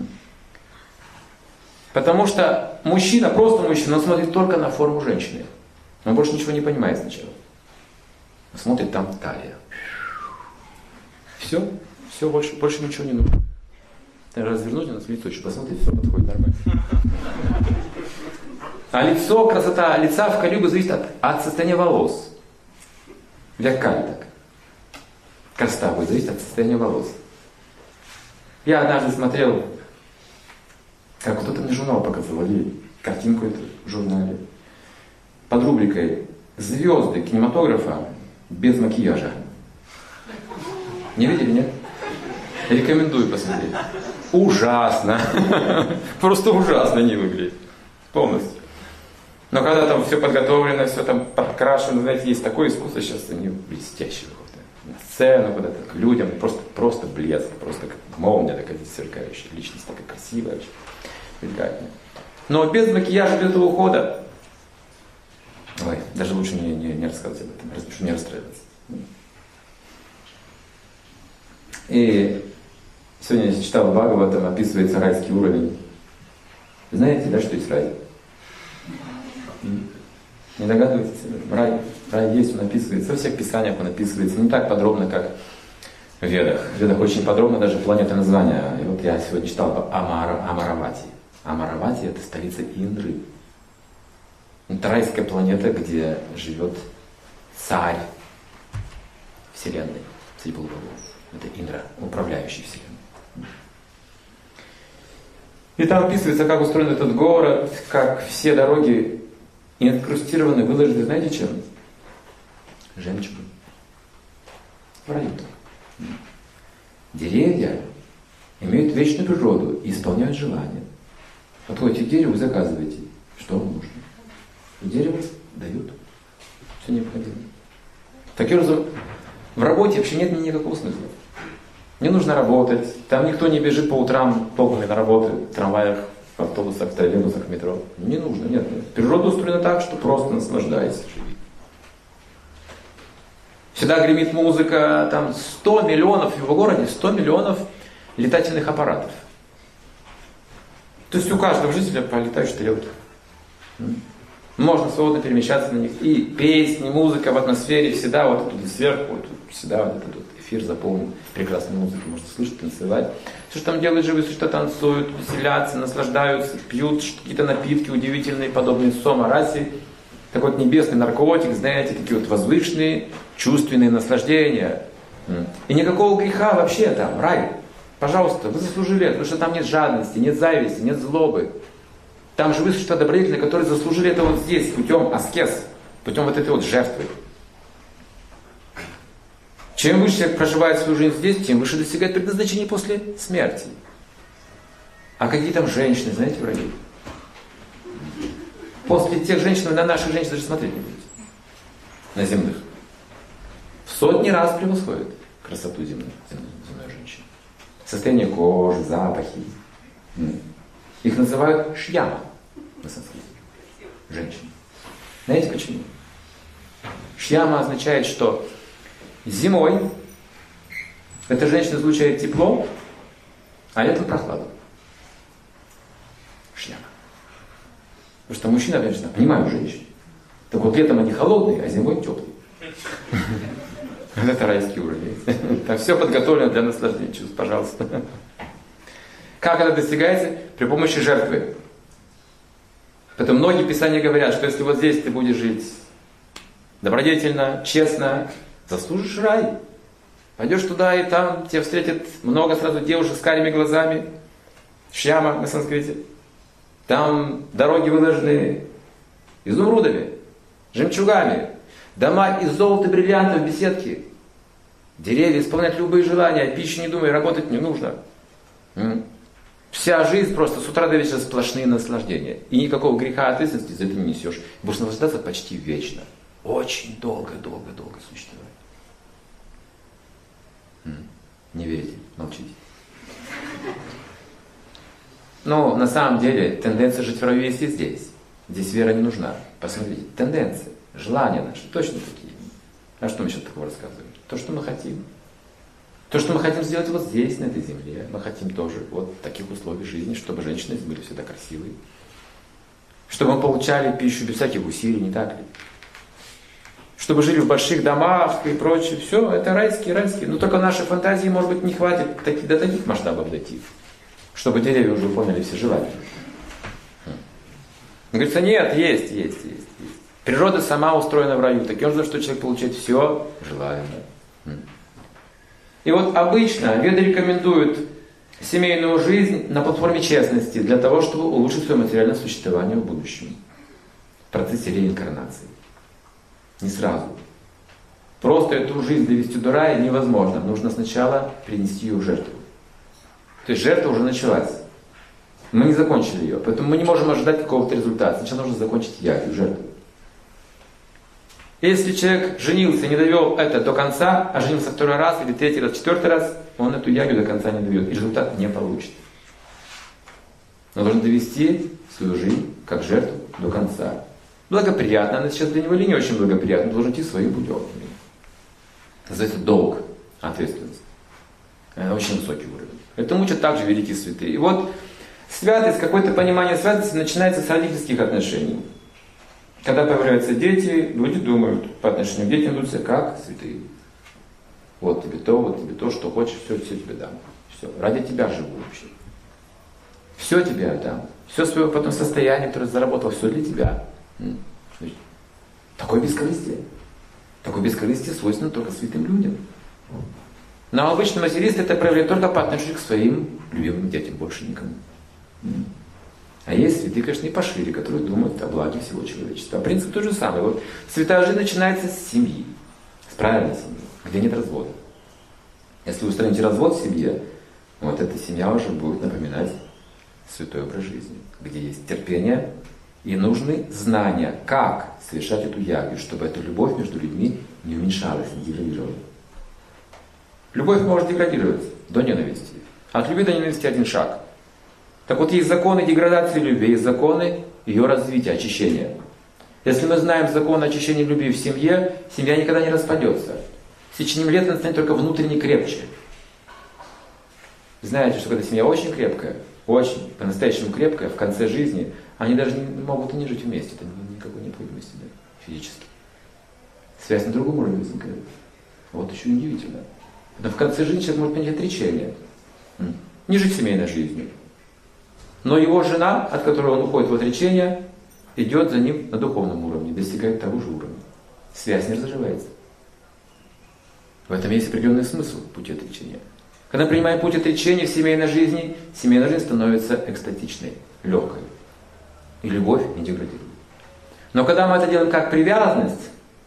Speaker 1: Потому что мужчина, просто мужчина, он смотрит только на форму женщины. Он больше ничего не понимает сначала. Смотрит, там талия. Все, больше ничего не нужно. Развернуть на лицо, еще посмотреть, все подходит нормально. А лицо, красота лица в Кали-югу зависит от состояния волос. Вякали так. Красота будет зависеть от состояния волос. Я однажды смотрел, как кто-то мне журнал показывал, или картинку эту в журнале, под рубрикой «Звезды кинематографа без макияжа». Не видели, нет? Рекомендую посмотреть. Ужасно. Просто ужасно не выглядит. Полностью. Но когда там все подготовлено, все там подкрашено, знаете, есть такое искусство, сейчас они блестящие выходят. На сцену куда-то, к людям, просто блеск, просто как молния такая сверкающая, личность такая красивая, великолепная. Но без макияжа, без этого ухода, ой, даже лучше не рассказывать об этом, разве что не расстраиваться. И сегодня я читал Бхагаватам, там описывается райский уровень. Вы знаете, да, что есть рай? Не догадываетесь? Рай есть, он описывается, во всех писаниях он описывается, не так подробно, как в Ведах. В Ведах очень подробно, даже планета названия. И вот я сегодня читал об Амаравати. Амаравати — это столица Индры. Это райская планета, где живет царь Вселенной, царь Богов. Это Индра, управляющий Вселенной. И там описывается, как устроен этот город, как все дороги инкрустированы, выложены, знаете чем? Жемчугом. В раю. Деревья имеют вечную природу и исполняют желания. Подходите к дереву и заказываете, что вам нужно. И дерево дают все необходимое. Таким образом, в работе вообще нет никакого смысла. Не нужно работать, там никто не бежит по утрам толпами на работу, в трамваях, в автобусах, в троллейбусах, в метро. Не нужно, нет. Природа устроена так, что просто наслаждайся, живи. Всегда гремит музыка, там 100 миллионов в его городе, 100 миллионов летательных аппаратов. То есть у каждого жителя по летающей тарелке. Можно свободно перемещаться на них. И песни, музыка в атмосфере всегда вот тут сверху, вот тут всегда вот этот эфир заполнен прекрасной музыкой. Можно слышать, танцевать. Все, что там делают живые существа, танцуют, веселятся, наслаждаются, пьют какие-то напитки удивительные, подобные сома-раси. Такой вот небесный наркотик, знаете, такие вот возвышенные, чувственные наслаждения. И никакого греха вообще там, рай. Пожалуйста, вы заслужили это, потому что там нет жадности, нет зависти, нет злобы. Там живые существа добродетельные, которые заслужили это вот здесь, путем аскез, путем вот этой вот жертвы. Чем выше человек проживает свою жизнь здесь, тем выше достигает предназначения после смерти. А какие там женщины, знаете, враги? После тех женщин вы на наших женщин даже смотреть не будете. На земных. В сотни раз превосходит красоту земной женщины. Состояние кожи, запахи. Их называют шьяма на санскрите. Женщины. Знаете почему? Шьяма означает, что зимой эта женщина излучает тепло, а летом прохладу. Шьяма. Потому что мужчина, конечно, понимают женщин. Так вот летом они холодные, а зимой теплые. Это райский уровень. Там все подготовлено для наслаждения чувств, пожалуйста. Как это достигается? При помощи жертвы. Поэтому многие писания говорят, что если вот здесь ты будешь жить добродетельно, честно, заслужишь рай. Пойдешь туда, и там тебя встретит много сразу девушек с карими глазами. Шьяма на санскрите. Там дороги выложены изумрудами, жемчугами. Дома из золота, бриллиантов, беседки. Деревья исполняют любые желания, о пище не думай, работать не нужно. Вся жизнь просто с утра до вечера сплошные наслаждения. И никакого греха, ответственности за это не несешь. Будешь наслаждаться почти вечно. Очень долго существовать. Не верите? Молчите. Но на самом деле тенденция жить в раю есть и здесь. Здесь вера не нужна. Посмотрите, тенденции, желания наши точно такие. А что мы сейчас такого рассказываем? То, что мы хотим. То, что мы хотим сделать вот здесь, на этой земле, мы хотим тоже вот таких условий жизни, чтобы женщины были всегда красивые. Чтобы мы получали пищу без всяких усилий, не так ли? чтобы жили в больших домах и прочее. Все, это райские. Но только нашей фантазии, может быть, не хватит до таких масштабов дойти, чтобы деревья уже выполнили все желания. Говорится, нет, есть. Природа сама устроена в раю, таким образом, что человек получает все желаемое. И вот обычно веды рекомендуют семейную жизнь на платформе честности для того, чтобы улучшить свое материальное существование в будущем. В процессе реинкарнации. Не сразу. Просто эту жизнь довести до рая невозможно. Нужно сначала принести ее в жертву. То есть жертва уже началась. Мы не закончили ее. Поэтому мы не можем ожидать какого-то результата. Сначала нужно закончить ягью, жертву. Если человек женился и не довел это до конца, а женился второй раз, или третий раз, четвертый раз, он эту ягью до конца не доведет. И результат не получит. Он должен довести свою жизнь как жертву до конца. Благоприятно, она сейчас для него или не очень благоприятно, он должен идти своим путем. Называется долг, ответственность. Очень высокий уровень. Это учат также великие святые. И вот святость, какое-то понимание святости начинается с родительских отношений. Когда появляются дети, люди думают по отношению к детям, ведут себя как святые. Вот тебе то, что хочешь, все тебе дам. Все, ради тебя живу вообще. Все тебе отдам. Все свое потом состояние, которое заработал, все для тебя. Такое бескорыстие. Такое бескорыстие свойственно только святым людям. Но обычно материст это проявляет только по отношению к своим любимым детям, больше никому. А есть святые, конечно, и пошире, которые думают о благе всего человечества. А принцип тот же самый. Вот святая жизнь начинается с семьи, с правильной семьи, где нет развода. Если вы устраните развод в семье, вот эта семья уже будет напоминать святой образ жизни, где есть терпение и нужны знания, как совершать эту ягью, чтобы эта любовь между людьми не уменьшалась, не деградировала. Любовь может деградировать до ненависти. От любви до ненависти один шаг. Так вот, есть законы деградации любви, есть законы ее развития, очищения. Если мы знаем закон очищения любви в семье, семья никогда не распадется. С течением лет она станет только внутренне крепче. Знаете, что когда семья очень крепкая, очень, по-настоящему крепкая, в конце жизни, они даже не могут и не жить вместе. Это никакой необходимости нет, физически. Связь на другом уровне возникает. Вот еще удивительно. Но в конце жизни человек может принять отречение. Не жить семейной жизнью. Но его жена, от которой он уходит в отречение, идет за ним на духовном уровне, достигает того же уровня. Связь не разживается. В этом есть определенный смысл пути отречения. Когда принимаем путь отречения в семейной жизни становится экстатичной, легкой. И любовь не деградирует. Но когда мы это делаем как привязанность,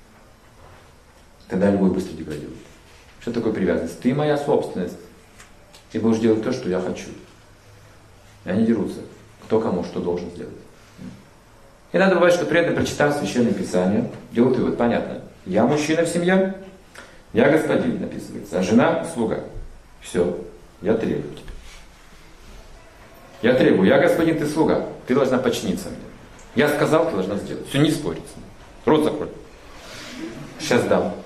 Speaker 1: тогда любовь быстро деградирует. Что такое привязанность? Ты моя собственность. Ты будешь делать то, что я хочу. И они дерутся. Кто кому что должен сделать. И надо бывает, что преданные, прочитав Священное Писание, делают вывод. Понятно. Я мужчина в семье, я господин, написывается, а жена слуга. Все, я требую тебя. Я требую, я господин, ты слуга. Ты должна подчиниться мне. Я сказал, ты должна сделать. Все, не спорить. Рот закрой. Сейчас дам.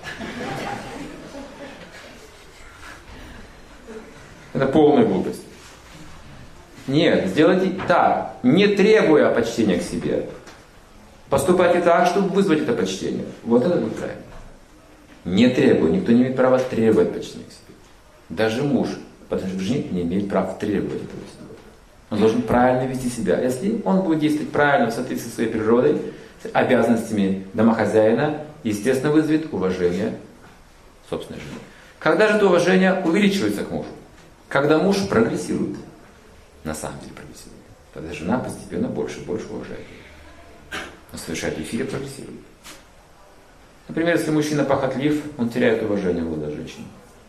Speaker 1: Это полная глупость. Нет, сделайте так, не требуя почтения к себе. Поступайте так, чтобы вызвать это почтение. Вот это будет правильно. Не требуя, никто не имеет права требовать почтения к себе. Даже муж, потому что жена не имеет права требовать этого себе. Он должен правильно вести себя. Если он будет действовать правильно в соответствии со своей природой, с обязанностями домохозяина, естественно, вызовет уважение собственной жены. Когда же это уважение увеличивается к мужу? Когда муж прогрессирует. На самом деле прогрессирует. Тогда жена постепенно больше и больше уважает. Он совершает усилия, прогрессирует. Например, если мужчина похотлив, он теряет уважение в глазах женщины.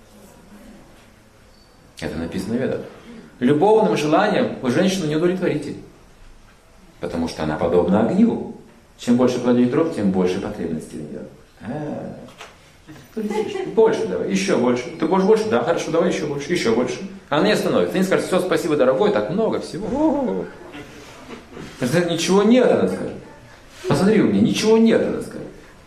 Speaker 1: Это написано в Ведах. Любовным желанием вы женщину не удовлетворите. Потому что она подобна огню. Чем больше кладет дров, тем больше потребностей у нее. Больше давай, еще больше. Ты будешь больше? Да, хорошо, давай еще больше, еще больше. Она не остановится. Ты не скажешь, все, спасибо, дорогой, так много всего. Ничего нет, она скажет. Посмотри у меня, ничего нет, она скажет.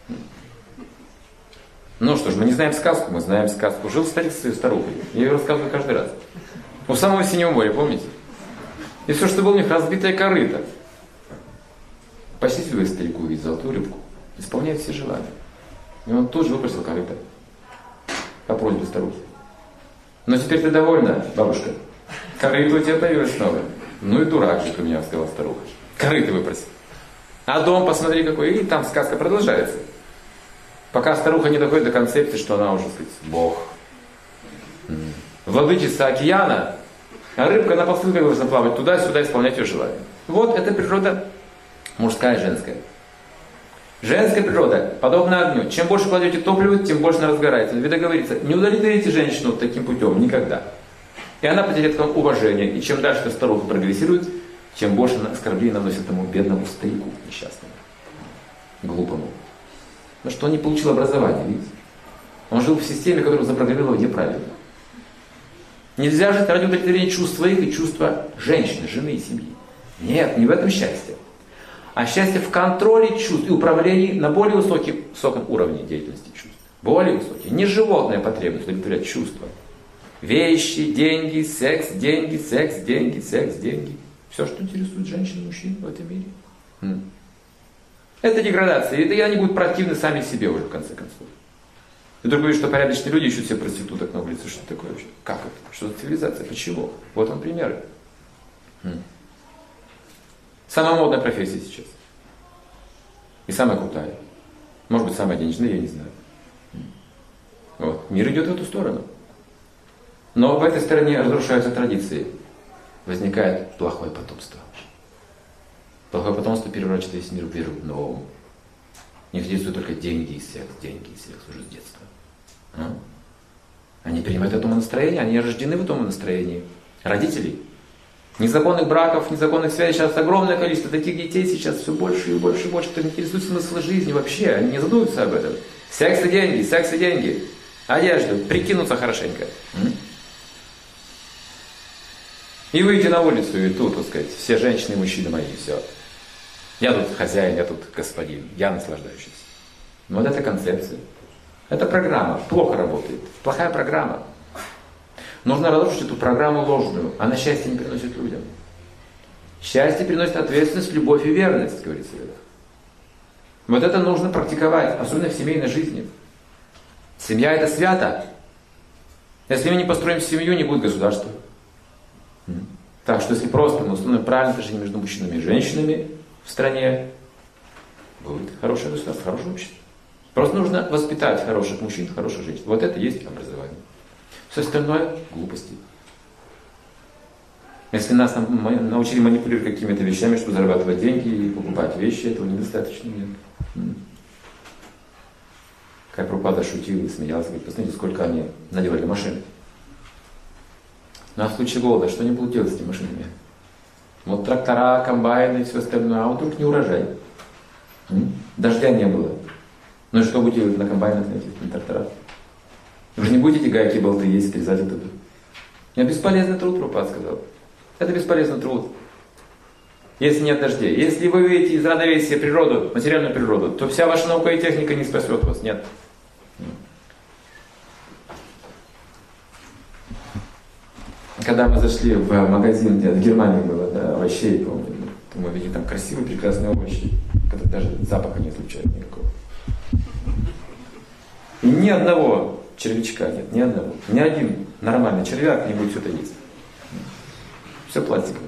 Speaker 1: Ну что ж, мы не знаем сказку, мы знаем сказку. Жил старик со своей старухой. Я ее рассказываю каждый раз. У самого Синего моря, помните? И все, что было у них, разбитое корыто. Посчастливилось старику увидеть золотую рыбку. Исполняет все желания. И он тут же выбросил корыто. По просьбе старухи. Но теперь ты довольна, бабушка? Корыто у тебя появилось снова. Ну и дурак же ты меня, сказала старуха. Корыто выбросил. А дом, посмотри какой. И там сказка продолжается. Пока старуха не доходит до концепции, что она уже, так сказать, Бог. Владычица океана, а рыбка на посылках должна плавать туда-сюда, исполнять ее желание. Вот это природа мужская и женская. Женская природа подобна огню. Чем больше кладете топлива, тем больше она разгорается. Веда говорится, не удовлетворите женщину таким путем никогда. И она потеряет к вам уважение. И чем дальше эта старуха прогрессирует, тем больше оскорблений наносит этому бедному старику несчастному, глупому. Потому что он не получил образования, видите? Он жил в системе, которая запрограммировала неправильно. Нельзя жить ради удовлетворения чувств своих и чувства женщины, жены и семьи. Нет, не в этом счастье. А счастье в контроле чувств и управлении на более высоком уровне деятельности чувств. Более высокий. Не животная потребность удовлетворять чувства. Вещи, деньги, секс, деньги, секс, деньги, секс, деньги. Все, что интересует женщин и мужчин в этом мире. Это деградация. И они будут противны сами себе уже в конце концов. И вдруг говорит, что порядочные люди ищут себе проституток на улице. Что такое вообще? Как это? Что за цивилизация? Почему? Вот вам примеры. Самая модная профессия сейчас. И самая крутая. Может быть, самая денежная, я не знаю. Вот. Мир идет в эту сторону. Но в этой стороне разрушаются традиции. Возникает плохое потомство. Плохое потомство переворачивает весь мир вверх дном. Не действуют только деньги и секс уже с детства. Они принимают это настроение, они рождены в этом настроении. Родители. Незаконных браков, незаконных связей сейчас огромное количество. Таких детей сейчас все больше и больше и больше. Кто интересует смысл жизни вообще. Они не задумываются об этом. Секс и деньги, секс и деньги. Одежда, прикинуться хорошенько. И выйти на улицу, и тут, так сказать, все женщины и мужчины мои, все. Я тут хозяин, я тут господин, я наслаждающийся. Но вот эта концепция. Это программа, плохо работает. Плохая программа. Нужно разрушить эту программу ложную. Она счастье не приносит людям. Счастье приносит ответственность, любовь и верность, говорится в Ведах. Вот это нужно практиковать, особенно в семейной жизни. Семья это свято. Если мы не построим семью, не будет государства. Так что если просто мы установим правильное отношение между мужчинами и женщинами в стране, будет хорошее государство, хорошее общество. Просто нужно воспитать хороших мужчин, хороших женщин. Вот это и есть образование. Все остальное – глупости. Если нас научили манипулировать какими-то вещами, чтобы зарабатывать деньги и покупать вещи, этого недостаточно. Нет. Как Прабхупада шутил и смеялся, говорит, посмотрите, сколько они наделали машин. Ну а в случае голода, что они будут делать с этими машинами? Вот трактора, комбайны и все остальное, а вдруг не урожай. Дождя не было. Ну и что будете делать на комбайнах, на этих тракторах? Вы же не будете гайки, болты есть, срезать это. Это бесполезный труд, Прабхупада сказал. Это бесполезный труд. Если нет дождей. Если вы видите из равновесия природу, материальную природу, то вся ваша наука и техника не спасет вас. Нет. Когда мы зашли в магазин, где в Германии было, да, овощей, помню, мы видели там красивые, прекрасные овощи, которые даже запаха не излучают никакого. И ни одного червячка нет, ни одного. Ни один нормальный червяк не будет что-то есть. Все пластиковое.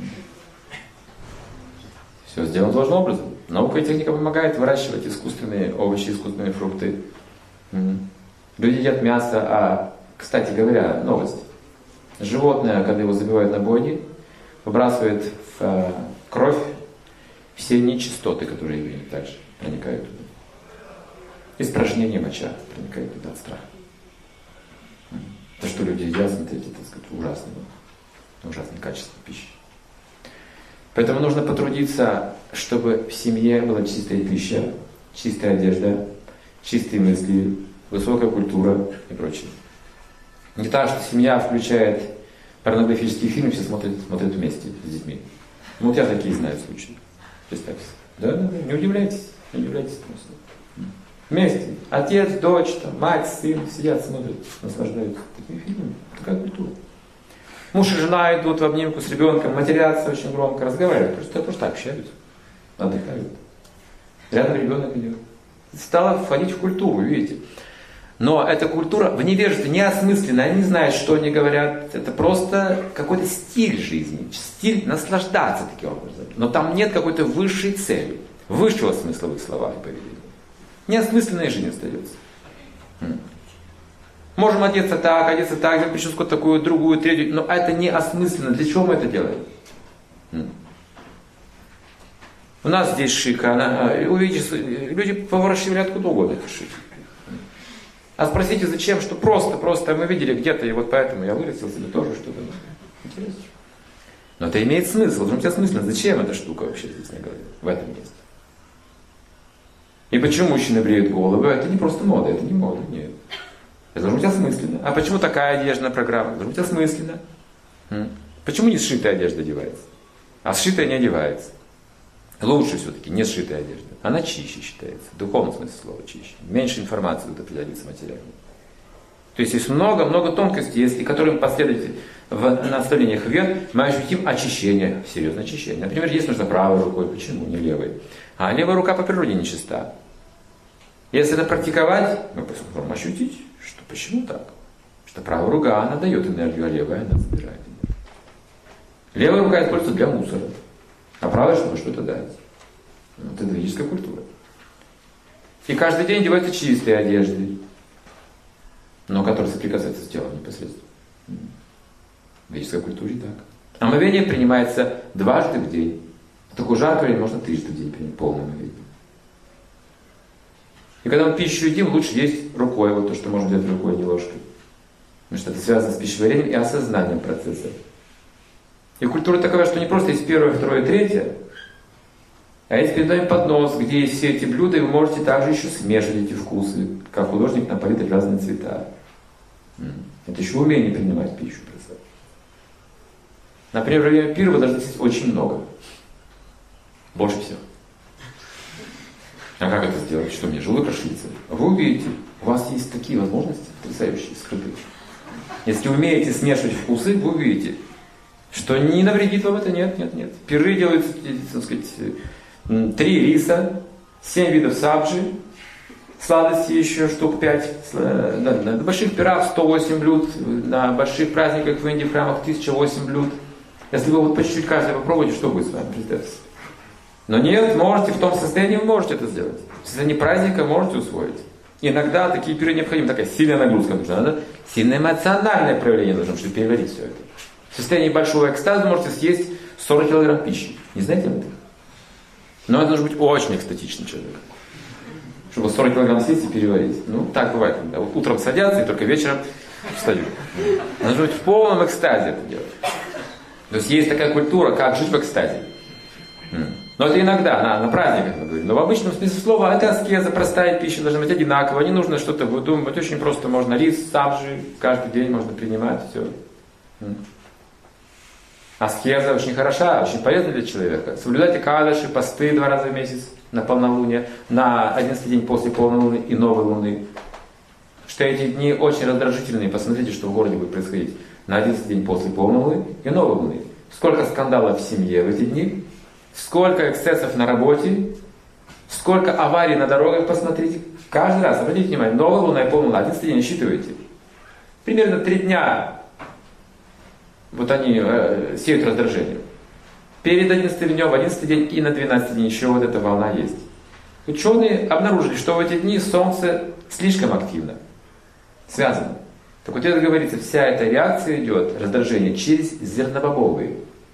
Speaker 1: Все сделано должным образом. Наука и техника помогает выращивать искусственные овощи, искусственные фрукты. Люди едят мясо, а, кстати говоря, новость. Животное, когда его забивают на бойне, выбрасывает в кровь все нечистоты, которые в ней также проникают туда. Испражнение моча проникает туда от страха. То, что люди едят, смотрите, так сказать, ужасное качество пищи. Поэтому нужно потрудиться, чтобы в семье была чистая пища, чистая одежда, чистые мысли, высокая культура и прочее. Не так, что семья включает порнографические фильмы, все смотрят вместе с детьми. Ну, вот я такие знаю случаи. Представьте. Да, не удивляйтесь этому. Вместе. Отец, дочь, там, мать, сын сидят, смотрят, наслаждаются такими фильмами. Такая культура. Муж и жена идут в обнимку с ребенком, матерятся очень громко, разговаривают. Просто так общаются, отдыхают. Рядом ребенок идет. стало входить в культуру, видите. Но эта культура в невежестве неосмысленная, они не знают, что они говорят. Это просто какой-то стиль жизни, стиль наслаждаться таким образом. Но там нет какой-то высшей цели, высшего смысла в их словах и поведении. Неосмысленная жизнь остается. Можем одеться так, взять прическу такую, другую, третью, но это не осмысленно. Для чего мы это делаем? У нас здесь шика, увидите, люди поворошили откуда угодно эти шики. А спросите, зачем? Что просто мы видели где-то, и вот поэтому я вырастил себе тоже что-то. Интересно. Но это имеет смысл, должен быть осмысленно. Зачем эта штука вообще здесь на голове, в этом месте? И почему мужчины бреют головы? Это не просто мода, это не мода, нет. Это должно быть осмысленно. А почему такая одежда программа? Должно быть осмысленно. Почему не сшитая одежда одевается? А сшитая не одевается. Лучше все-таки не сшитая одежда. Она чище считается. В духовном смысле слова чище. Меньше информации будет определяться материально. То есть есть много тонкостей, если которым последовать в наставлениях вверх, мы ощутим очищение, серьезное очищение. Например, есть нужно правой рукой, почему не левой? А левая рука по природе нечиста. Если это практиковать, мы можем ощутить, что почему так? Что правая рука, она дает энергию, а левая она забирает энергию. Левая рука используется для мусора, а правая, чтобы что-то дать. Это ведическая культура. И каждый день одеваются чистые одежды, но которые соприкасаются с телом непосредственно. В ведической культуре так. Омовение принимается дважды в день. В такое жаркое время можно трижды в день принять полное омовение. И когда мы пищу едим, лучше есть рукой, вот то, что можно делать рукой, а не ложкой. Потому что это связано с пищеварением и осознанием процесса. И культура такова, что не просто есть первое, второе, третье, а есть перед вами поднос, где есть все эти блюда, и вы можете также еще смешивать эти вкусы, как художник напалит разные цвета. Это еще умение принимать пищу. Например, во время пира вы должны съесть очень много. Больше всех. А как это сделать? Что мне, желудок расширится? Вы увидите, у вас есть такие возможности потрясающие, скрытые. Если умеете смешивать вкусы, вы увидите, что не навредит вам это, нет. Пиры делаются, так сказать, 3 риса, 7 видов сабжи, сладости еще штук 5. На больших пирах 108 блюд, на больших праздниках в Индии в храмах 1008 блюд. Если вы вот по чуть-чуть каждый попробуете, что будет с вами, представьте. Но нет, можете в том состоянии, вы можете это сделать. В состоянии праздника можете усвоить. Иногда такие пиры необходимы, такая сильная нагрузка нужна. Надо сильное эмоциональное проявление нужно, чтобы переварить все это. В состоянии большого экстаза можете съесть 40 килограмм пищи. Не знаете об этом? Но это должен быть очень экстатичный человек. Чтобы 40 килограмм съесть и переварить. Ну, так бывает. Когда вот утром садятся и только вечером встают. Нужно быть в полном экстазе это делать. То есть есть такая культура, как жить в экстазе. Но это иногда, на праздниках мы говорим. Но в обычном смысле слова это аскеза, простая пища, должна быть одинаковая. Не нужно что-то выдумывать. Очень просто можно рис, сабжи, каждый день можно принимать. Все. Аскеза очень хороша, очень полезна для человека. Соблюдайте кадыши, посты 2 раза в месяц на полнолуние, на 11 день после полной луны и новой луны. Что эти дни очень раздражительные. Посмотрите, что в городе будет происходить. На 11 день после полной луны и новой луны. Сколько скандалов в семье в эти дни, сколько эксцессов на работе, сколько аварий на дорогах, посмотрите. Каждый раз, обратите внимание, новая луна и полная луна, 11 день считываете. Примерно 3 дня вот они сеют раздражение. Перед 11 днем, в 11 день и на 12 день еще вот эта волна есть. Ученые обнаружили, что в эти дни Солнце слишком активно связано. Так вот это говорится, вся эта реакция идет, раздражение, через зернобобовые.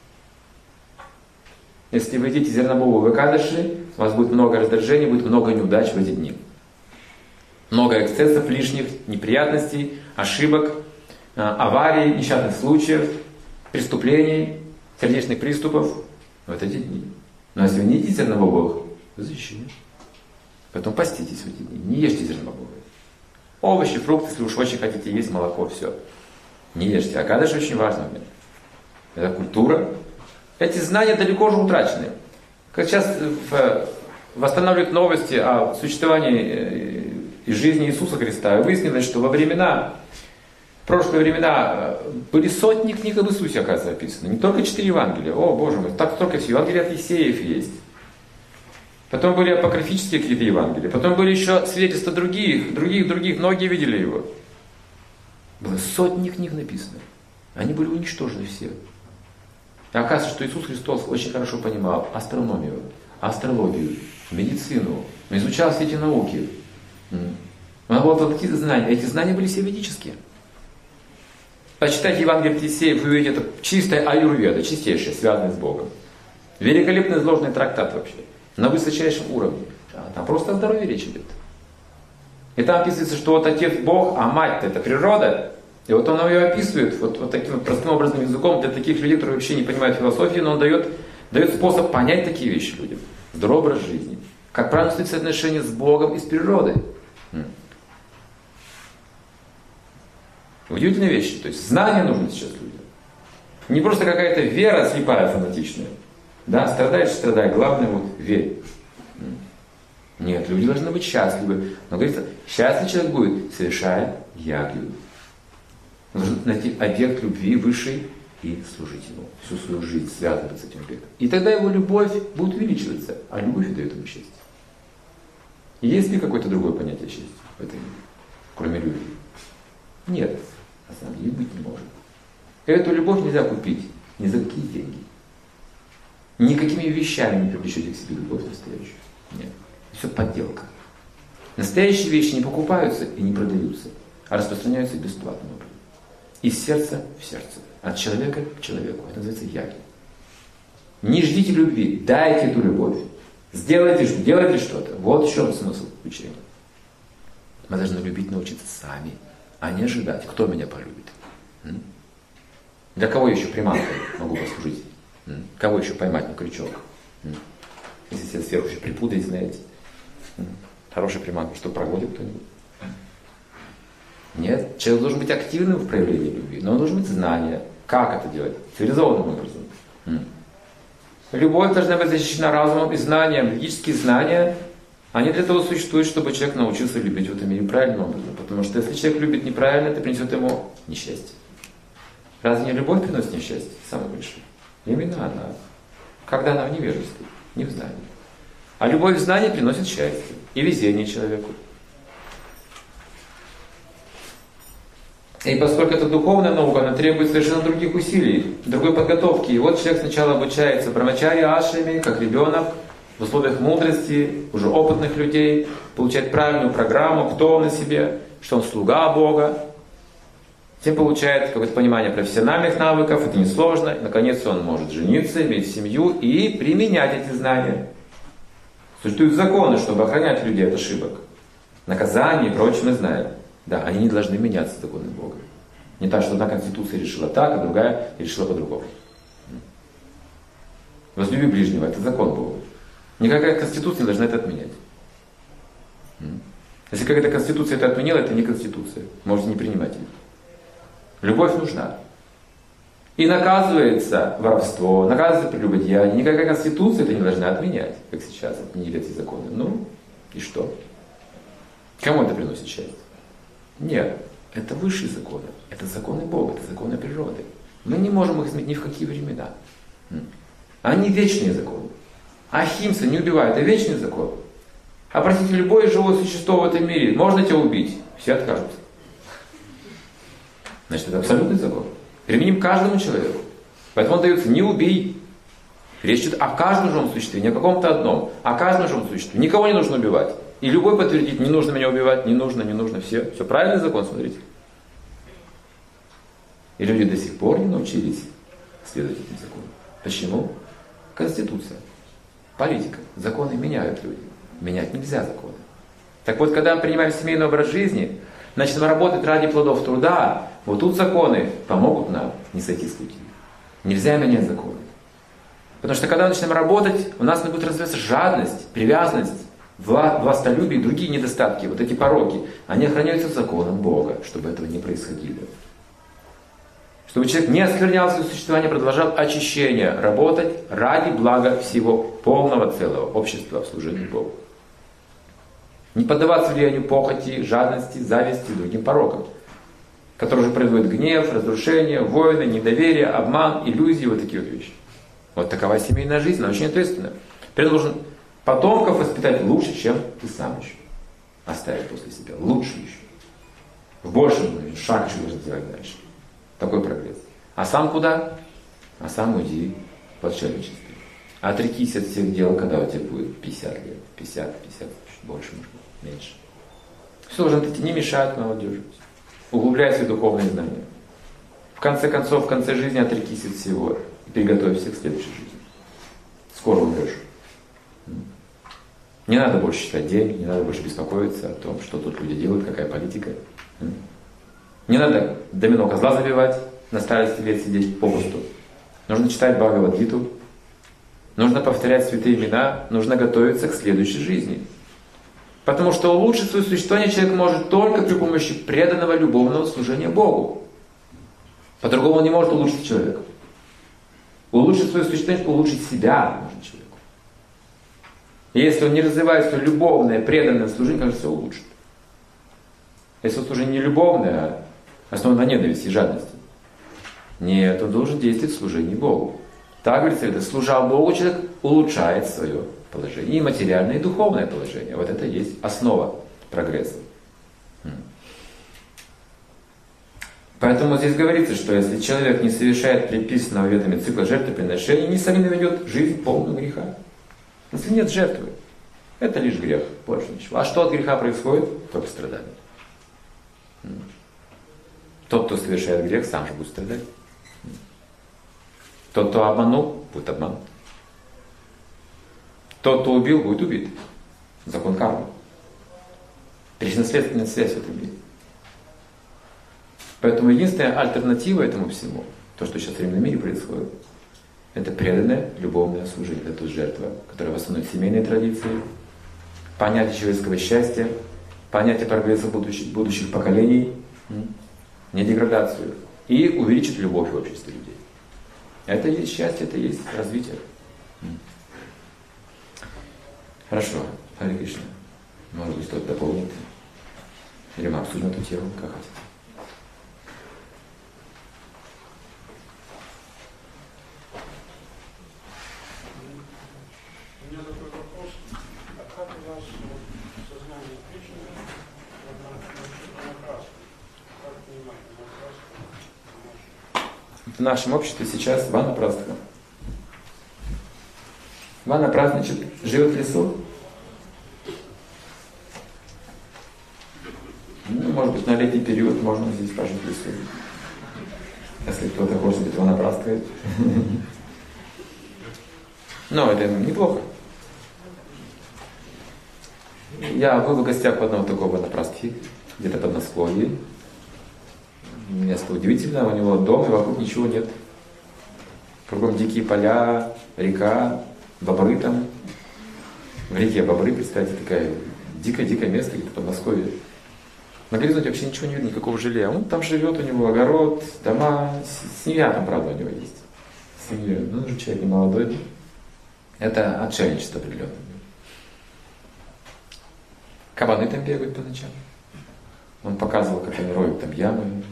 Speaker 1: Если вы едите зернобобовые кадыши, у вас будет много раздражений, будет много неудач в эти дни. Много эксцессов, лишних неприятностей, ошибок, аварий, несчастных случаев, преступлений, сердечных приступов в эти дни. Но если вы не едите зернобобовых, вы защищены. Поэтому поститесь в эти дни, не ешьте зернобобовые. Овощи, фрукты, если уж очень хотите есть, молоко, все. Не ешьте. А кадыш очень важный момент. Это культура. Эти знания далеко уже утрачены. Как сейчас восстанавливают новости о существовании и жизни Иисуса Христа, и выяснилось, что в прошлые времена были сотни книг об Иисусе, оказывается, описаны. Не только 4 Евангелия. О, Боже мой, так только все. Евангелие от Есеев есть. Потом были апокрифические какие-то Евангелия. Потом были еще свидетельства других. Многие видели его. Было сотни книг написано. Они были уничтожены все. И оказывается, что Иисус Христос очень хорошо понимал астрономию, астрологию, медицину. Он изучал все эти науки. Он обладал какие-то знания. Эти знания были все ведические. Почитайте Евангелие от Исея, вы увидите, это чистая аюрведа, чистейшая, связанная с Богом. Великолепный изложенный трактат вообще. На высочайшем уровне. Там просто о здоровье речь идет. И там описывается, что вот Отец Бог, а Мать-то это природа. И вот он ее описывает вот таким вот простым образным языком для таких людей, которые вообще не понимают философии, но он дает способ понять такие вещи людям. Здоровый образ жизни. Как правильно строить отношения с Богом и с природой. Удивительные вещи. То есть знания нужны сейчас людям. Не просто какая-то вера слепая, фанатичная. Да, страдай, главное вот верь. Нет, люди должны быть счастливы. Но говорится, счастлив человек будет, совершая ягью. Он должен найти объект любви высший и служить ему. Всю свою жизнь связывать с этим объектом. И тогда его любовь будет увеличиваться, а любовь дает ему счастье. Есть ли какое-то другое понятие счастья в этом мире, кроме любви? Нет, на самом деле быть не может. Эту любовь нельзя купить ни за какие деньги. Никакими вещами не привлечете к себе любовь настоящую. Нет. Все подделка. Настоящие вещи не покупаются и не продаются, а распространяются бесплатным образом. Из сердца в сердце. От человека к человеку. Это называется яги. Не ждите любви, дайте эту любовь. Делайте что-то. Вот в чем смысл учения. Мы должны любить научиться сами, а не ожидать, кто меня полюбит. Для кого я еще приманкой могу послужить? Кого еще поймать на крючок? Если себя сверху еще припудрить, знаете. Хорошая приманка, что проводит кто-нибудь? Нет, человек должен быть активным в проявлении любви, но он должен быть знание, как это делать, цивилизованным образом. Любовь должна быть защищена разумом и знанием. Ведические знания, они для того существуют, чтобы человек научился любить в этом мире правильным образом. Потому что если человек любит неправильно, это принесет ему несчастье. Разве не любовь приносит несчастье? Самое большое. Именно она. Когда она в невежестве, не в знании. А любовь в знании приносит счастье и везение человеку. И поскольку это духовная наука, она требует совершенно других усилий, другой подготовки. И вот человек сначала обучается брамачаре ашраме, как ребенок, в условиях мудрости, уже опытных людей, получает правильную программу, кто он на себе, что он слуга Бога. Затем получает какое-то понимание профессиональных навыков, это несложно. И, наконец, он может жениться, иметь семью и применять эти знания. Существуют законы, чтобы охранять людей от ошибок. Наказания и прочее мы знаем. Да, они не должны меняться, законы Бога. Не так, что одна конституция решила так, а другая решила по-другому. Возлюби ближнего, это закон Бога. Никакая конституция не должна это отменять. Если какая-то конституция это отменила, это не конституция. Можете не принимать ее. Любовь нужна. И наказывается воровство, наказывается прелюбодеяние. Никакая конституция это не должна отменять, как сейчас отменили эти законы. Ну, и что? Кому это приносит счастье? Нет, это высшие законы. Это законы Бога, это законы природы. Мы не можем их изменить ни в какие времена. Они вечные законы. Ахимса, не убивай, это вечный закон. А простите, любое живое существо в этом мире, можно тебя убить? Все откажутся. Значит, это абсолютный закон. Применим каждому человеку. Поэтому он дается не убей. Речь идет о каждом живом существе, не о каком-то одном, о каждом живом существе. Никого не нужно убивать. И любой подтвердит, не нужно меня убивать, не нужно, все. Все правильный закон, смотрите. И люди до сих пор не научились следовать этим законам. Почему? Конституция, политика, законы меняют люди. Менять нельзя законы. Так вот, когда мы принимаем семейный образ жизни, начнем работать ради плодов труда, вот тут законы помогут нам не сойти с пути. Нельзя менять законы. Потому что когда мы начнем работать, у нас будет развиваться жадность, привязанность, властолюбие и другие недостатки, вот эти пороки, они охраняются законом Бога, чтобы этого не происходило. Чтобы человек не осквернял свое существование, продолжал очищение, работать ради блага всего полного целого общества в служении Богу. Не поддаваться влиянию похоти, жадности, зависти и другим порокам, которые уже производят гнев, разрушение, войны, недоверие, обман, иллюзии, вот такие вот вещи. Вот такова семейная жизнь, она очень ответственна. При этом должен Потомков воспитать лучше, чем ты сам еще. Оставить после себя. Лучше еще. В большем шаг еще должен сделать дальше. Такой прогресс. А сам куда? А сам уйди в отшельничество. Отрекись от всех дел, когда у тебя будет 50 лет. 50, больше, может быть, меньше. Все должен не мешать молодежи. Углубляй свои духовные знания. В конце концов, в конце жизни отрекись от всего. И приготовься к следующей жизни. Скоро умрешь. Не надо больше считать деньги, не надо больше беспокоиться о том, что тут люди делают, какая политика. Не надо домино козла забивать, на старости лет сидеть попусту. Нужно читать Бхагавад-гиту, нужно повторять святые имена, нужно готовиться к следующей жизни. Потому что улучшить свое существование человек может только при помощи преданного любовного служения Богу. По-другому он не может улучшить человека. Улучшить свое существование, улучшить себя нужно человеку. И если он не развивает свое любовное, преданное служение, конечно, все улучшит. Если служение не любовное, а основано на ненависти и жадности, нет, он должен действовать в служении Богу. Так говорится, это служа Богу, человек улучшает свое положение, и материальное, и духовное положение. Вот это и есть основа прогресса. Поэтому здесь говорится, что если человек не совершает предписанного ведами цикла жертвоприношений, несомненно ведет жизнь полную греха. Если нет жертвы, это лишь грех, больше ничего. А что от греха происходит? Только страдание. Тот, кто совершает грех, сам же будет страдать. Тот, кто обманул, будет обманут. Тот, кто убил, будет убит. Закон кармы. Причинно-следственная связь в этом мире. Поэтому единственная альтернатива этому всему, то, что сейчас в современном мире происходит, это преданное любовное служение. Это жертва, которая восстановит семейные традиции, понятие человеческого счастья, понятие прогресса будущих поколений, не деградацию, и увеличит любовь в обществе людей. Это и есть счастье, это и есть развитие. Хорошо, Харе Кришна. Может быть, что-то дополнит. Или мы обсудим эту тему, как хотите.
Speaker 2: У меня такой вопрос. А как у вас сознание Кришны напрасно? Как понимать, напрасно?
Speaker 1: В нашем обществе сейчас ванапрастха. Ванапрастха, значит, живет в лесу. Ну, может быть, на летний период можно здесь пожить в лесу. Если кто-то хочет быть ванапрасткой. Но это неплохо. Я был в гостях у одного такого ванапрастхи, где-то под Москвой. Место удивительное, у него дом, и вокруг ничего нет. Кругом дикие поля, река, бобры там. В реке бобры, представьте, такое дикое-дикое место, где-то под Москвой. На горизонте вообще ничего не видно, никакого жилья. Он там живет, у него огород, дома, семья там, правда, у него есть. Семья, ну, уже человек не молодой. Это отшельничество определенное. Кабаны там бегают по ночам. Он показывал, как они роют там ямы.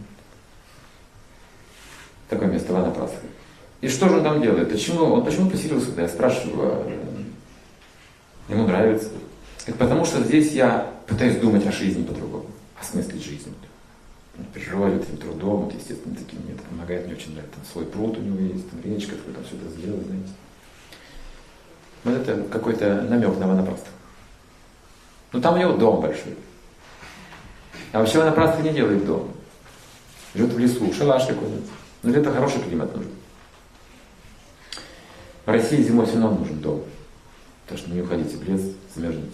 Speaker 1: Такое место ванапрастха. И что же он там делает? Он почему поселился, когда я спрашиваю, ему нравится. Это потому что здесь я пытаюсь думать о жизни по-другому, осмыслить жизнь. Переживаю этим трудом, вот, естественно, таким мне это помогает, мне очень нравится. Там свой пруд у него есть, там речка, такой, там все это сделал, знаете. Вот это какой-то намек на ванапрастху. Но там у него дом большой. А вообще ванапрастха не делает дом. Живет в лесу, шалаш какой-то. Но для этого хороший климат нужен. В России зимой все равно нужен дом. Так что не уходите в лес, замерзнете.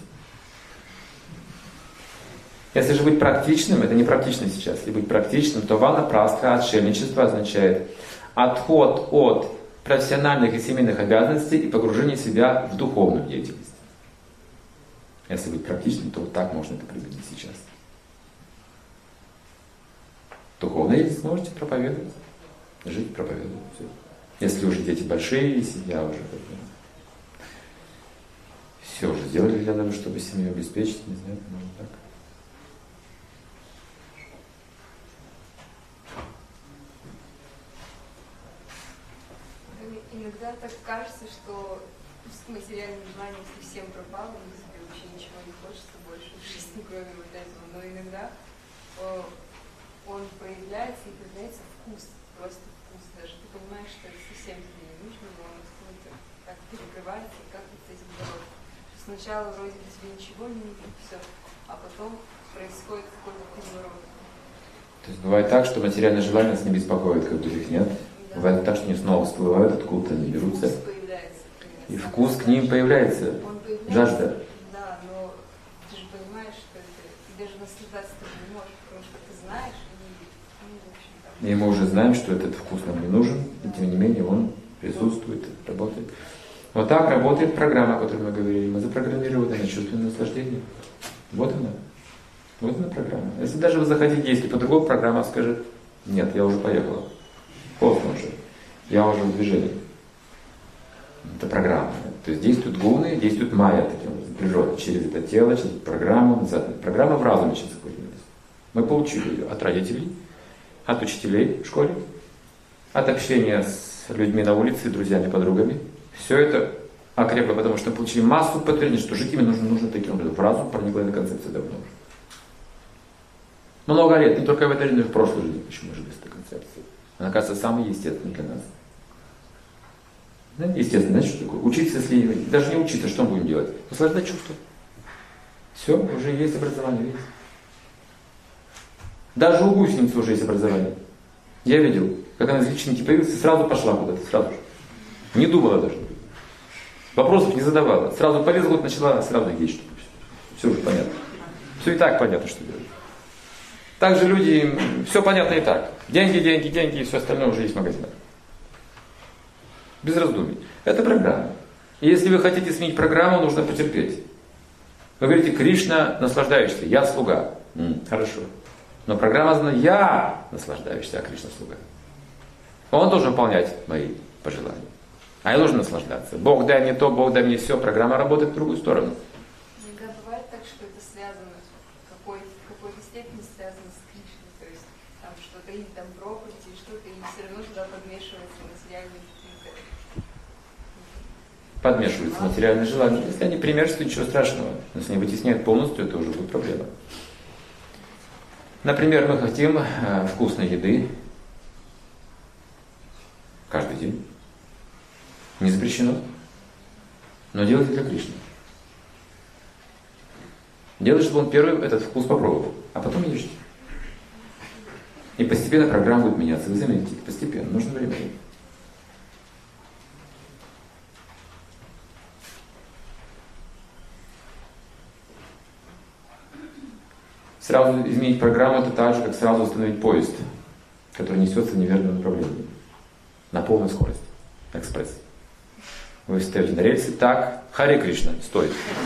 Speaker 1: Если же быть практичным, это не практично сейчас, если быть практичным, то ванапрастха, отшельничество означает отход от профессиональных и семейных обязанностей и погружение себя в духовную деятельность. Если быть практичным, то вот так можно это определить сейчас. Духовно деятельность можете проповедовать, жить, проповедовать. Все. Если уже дети большие, и семья уже все уже сделали для того, чтобы семью обеспечить, не знаю, можно так.
Speaker 3: Иногда так кажется, что с материальным желанием совсем пропало, если вообще ничего не хочется больше в жизни, кроме вот этого. Но иногда он появляется и появляется вкус, просто вкус. Даже ты понимаешь, что это совсем тебе не нужно, но он откуда-то так перекрывается, и как вот с этим бороться. Сначала вроде бы тебе ничего не нужно, все, а потом происходит какой-то переворот.
Speaker 1: То есть бывает так, что материальное желание нас не беспокоит, как будто их нет. Да. Бывает так, что они снова всплывают, откуда-то они берутся.
Speaker 3: Вкус появляется.
Speaker 1: И вкус к ним появляется. Жажда.
Speaker 3: Да, но ты же понимаешь, что ты даже наслаждаться ты не можешь, потому что ты знаешь, и в общем, там...
Speaker 1: И мы уже знаем, что этот вкус нам не нужен, и тем не менее он присутствует, работает. Вот так работает программа, о которой мы говорили. Мы запрограммированы на чувственное наслаждение. Вот она. Вот она программа. Если даже вы захотите действовать по-другому, программа скажет: нет, я уже поехала. Поздно уже. Я уже в движении. Это программа. То есть действуют гуны, действует майя, таким образом, природа. Через это тело, через программу. Программа в разуме сейчас появилась. Мы получили ее от родителей, от учителей в школе, от общения с людьми на улице, друзьями, подругами. Все это окрепло, потому что мы получили массу подтверждений, что жить ими нужно таким образом. В разум проникла эта концепция давно уже. Много лет, не только в этой жизни, но и в прошлой жизни, почему мы жили с этой концепцией. Она, кажется, самой естественной для нас. Знаете, естественно, знаете, что такое? Учиться, если даже не учиться, что мы будем делать? Наслаждать чувства. Все, уже есть образование, есть. Даже у гусеницы уже есть образование. Я видел, как она из личинки появилась и сразу пошла куда-то, сразу же. Не думала даже. Вопросов не задавала. Сразу полезла, вот начала сразу есть что-то. Все уже понятно. Все и так понятно, что делать. Также люди, все понятно и так. Деньги, деньги, деньги, и все остальное уже есть в магазинах. Без раздумий. Это программа. И если вы хотите сменить программу, нужно потерпеть. Вы говорите: Кришна наслаждающийся, я слуга. Хорошо. Но программа знает: я наслаждающийся, а Кришна слуга. Он должен выполнять мои пожелания. А я должен наслаждаться. Бог дай мне то, Бог дай мне все. Программа работает в другую сторону.
Speaker 3: Иногда бывает так, что это связано, в какой-то степени связано с Кришной. То есть там что-то, или там проповеди, что-то, и все равно туда подмешивается материальные какие-то.
Speaker 1: Подмешивается материальное желание. Если они примерствуют, ничего страшного. Но если они вытесняют полностью, это уже будет проблема. Например, мы хотим вкусной еды каждый день. Не запрещено. Но делайте для Кришны. Делайте, чтобы он первый этот вкус попробовал, а потом ешьте. И постепенно программа будет меняться. Вы заметите, постепенно. Нужно время. Сразу изменить программу — это так же, как сразу установить поезд, который несется в неверном направлении. На полной скорости. Экспресс. Вы встаете на рельсы, так, Харе Кришна, стой.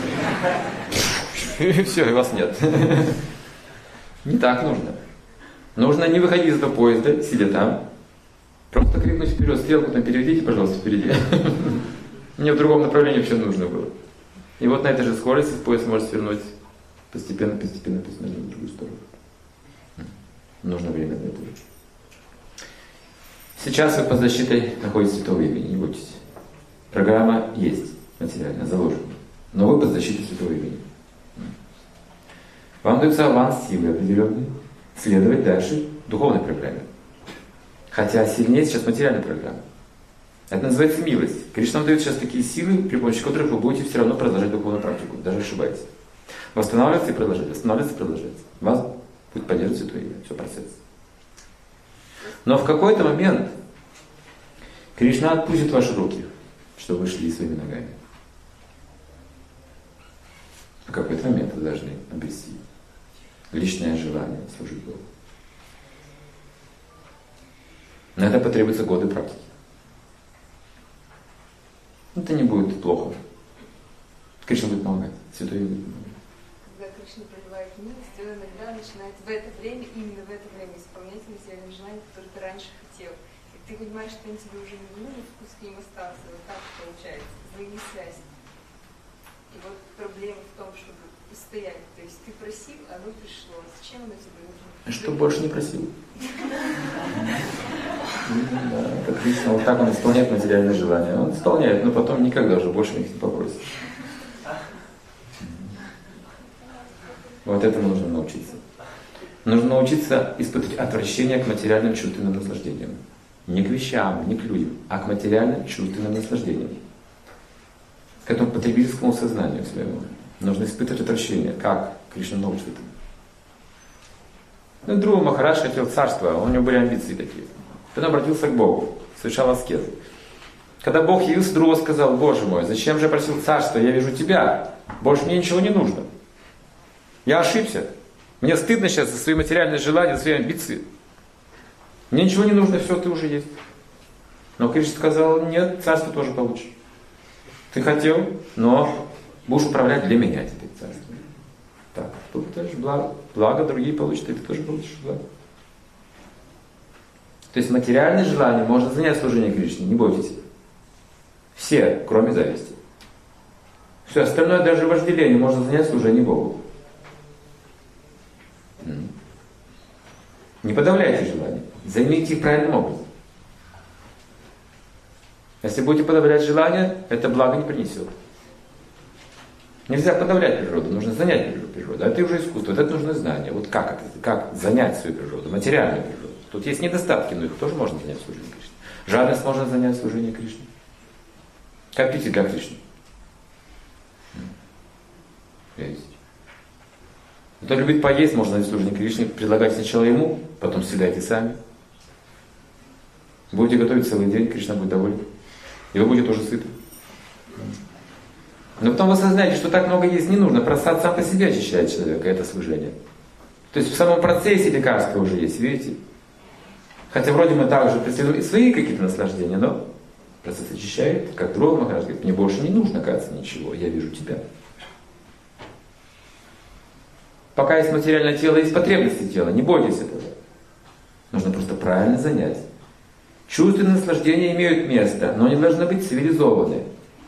Speaker 1: И все, и вас нет. Не так нужно. Нужно не выходить из этого поезда, сидя там, просто крикнуть вперед, стрелку там переведите, пожалуйста, впереди. Мне в другом направлении вообще нужно было. И вот на этой же скорости поезд может свернуть постепенно в другую сторону. Нужно время для этого. Сейчас вы под защитой находитесь святого имени, не бойтесь. Программа есть, материально заложена. Но вы под защитой святого имени. Вам дается аванс силы определенной, следовать дальше духовной программе. Хотя сильнее сейчас материальная программа. Это называется милость. Кришна вам дает сейчас такие силы, при помощи которых вы будете все равно продолжать духовную практику, даже ошибаетесь. Восстанавливаться и продолжать, восстанавливаться и продолжать. Вас будет поддерживать святое имя, все процесс. Но в какой-то момент Кришна отпустит ваши руки, чтобы вы шли своими ногами. В какой-то момент вы должны обрести личное желание служить Богу. На это потребуются годы практики. Это не будет плохо. Кришна будет помогать, святой будет помогать.
Speaker 3: Когда Кришна проявляет милость, он иногда начинает в это время, именно в это время исполнять материальные желания, которые ты раньше хотел. И ты понимаешь, что он тебе уже не нужен, вкус к ним остался. Вот так получается. Взаимосвязь. И вот проблема в том, чтобы постоять. То есть ты просил, оно пришло. Зачем оно тебе нужно?
Speaker 1: А что больше не просил? Да, это Кришна, вот так он исполняет материальные желания. Он исполняет, но потом никогда уже больше их не попросит. Вот этому нужно научиться. Нужно научиться испытывать отвращение к материальным чувственным наслаждениям. Не к вещам, не к людям, а к материальным чувственным наслаждениям. К этому потребительскому сознанию своему. Нужно испытывать отвращение. Как Кришна научит этому? Ну, Друва Махарадж хотел царства, у него были амбиции такие. Потом обратился к Богу, совершал аскезы. Когда Бог явился, Друва сказал: Боже мой, зачем же я просил царства? Я вижу тебя. Больше мне ничего не нужно. Я ошибся. Мне стыдно сейчас за свои материальные желания, за свои амбиции. Мне ничего не нужно, все, ты уже есть. Но Кришна сказал: нет, царство тоже получишь. Ты хотел, но будешь управлять для меня теперь царством. Так, тут тоже благо другие получат, и ты тоже получишь благо. То есть материальные желания можно занять служение Кришне, не бойтесь. Все, кроме зависти. Все остальное, даже вожделение, можно занять служение Богу. Не подавляйте желания, займите их правильным образом. Если будете подавлять желания, это благо не принесет. Нельзя подавлять природу, нужно занять природу. А это уже искусство, вот это нужно знание. Вот как это, как занять свою природу, материальную природу. Тут есть недостатки, но их тоже можно занять в служении Кришне. Жадность можно занять в служении Кришне. Копите для Кришны. Видите? Кто любит поесть, можно занять в служении Кришне. Предлагайте сначала ему, потом съедайте сами. Будете готовить целый день, Кришна будет доволен. И вы будете тоже сыты. Но потом вы осознаете, что так много есть не нужно. Просад сам по себе очищает человека, это служение. То есть в самом процессе лекарства уже есть, видите? Хотя вроде мы также преследуем и свои какие-то наслаждения, но процесс очищает. Как Друва Махарадж говорит: мне больше не нужно, кажется, ничего, я вижу тебя. Пока есть материальное тело, есть потребности тела, не бойтесь этого. Нужно просто правильно занять. Чувственные наслаждения имеют место, но они должны быть цивилизованы.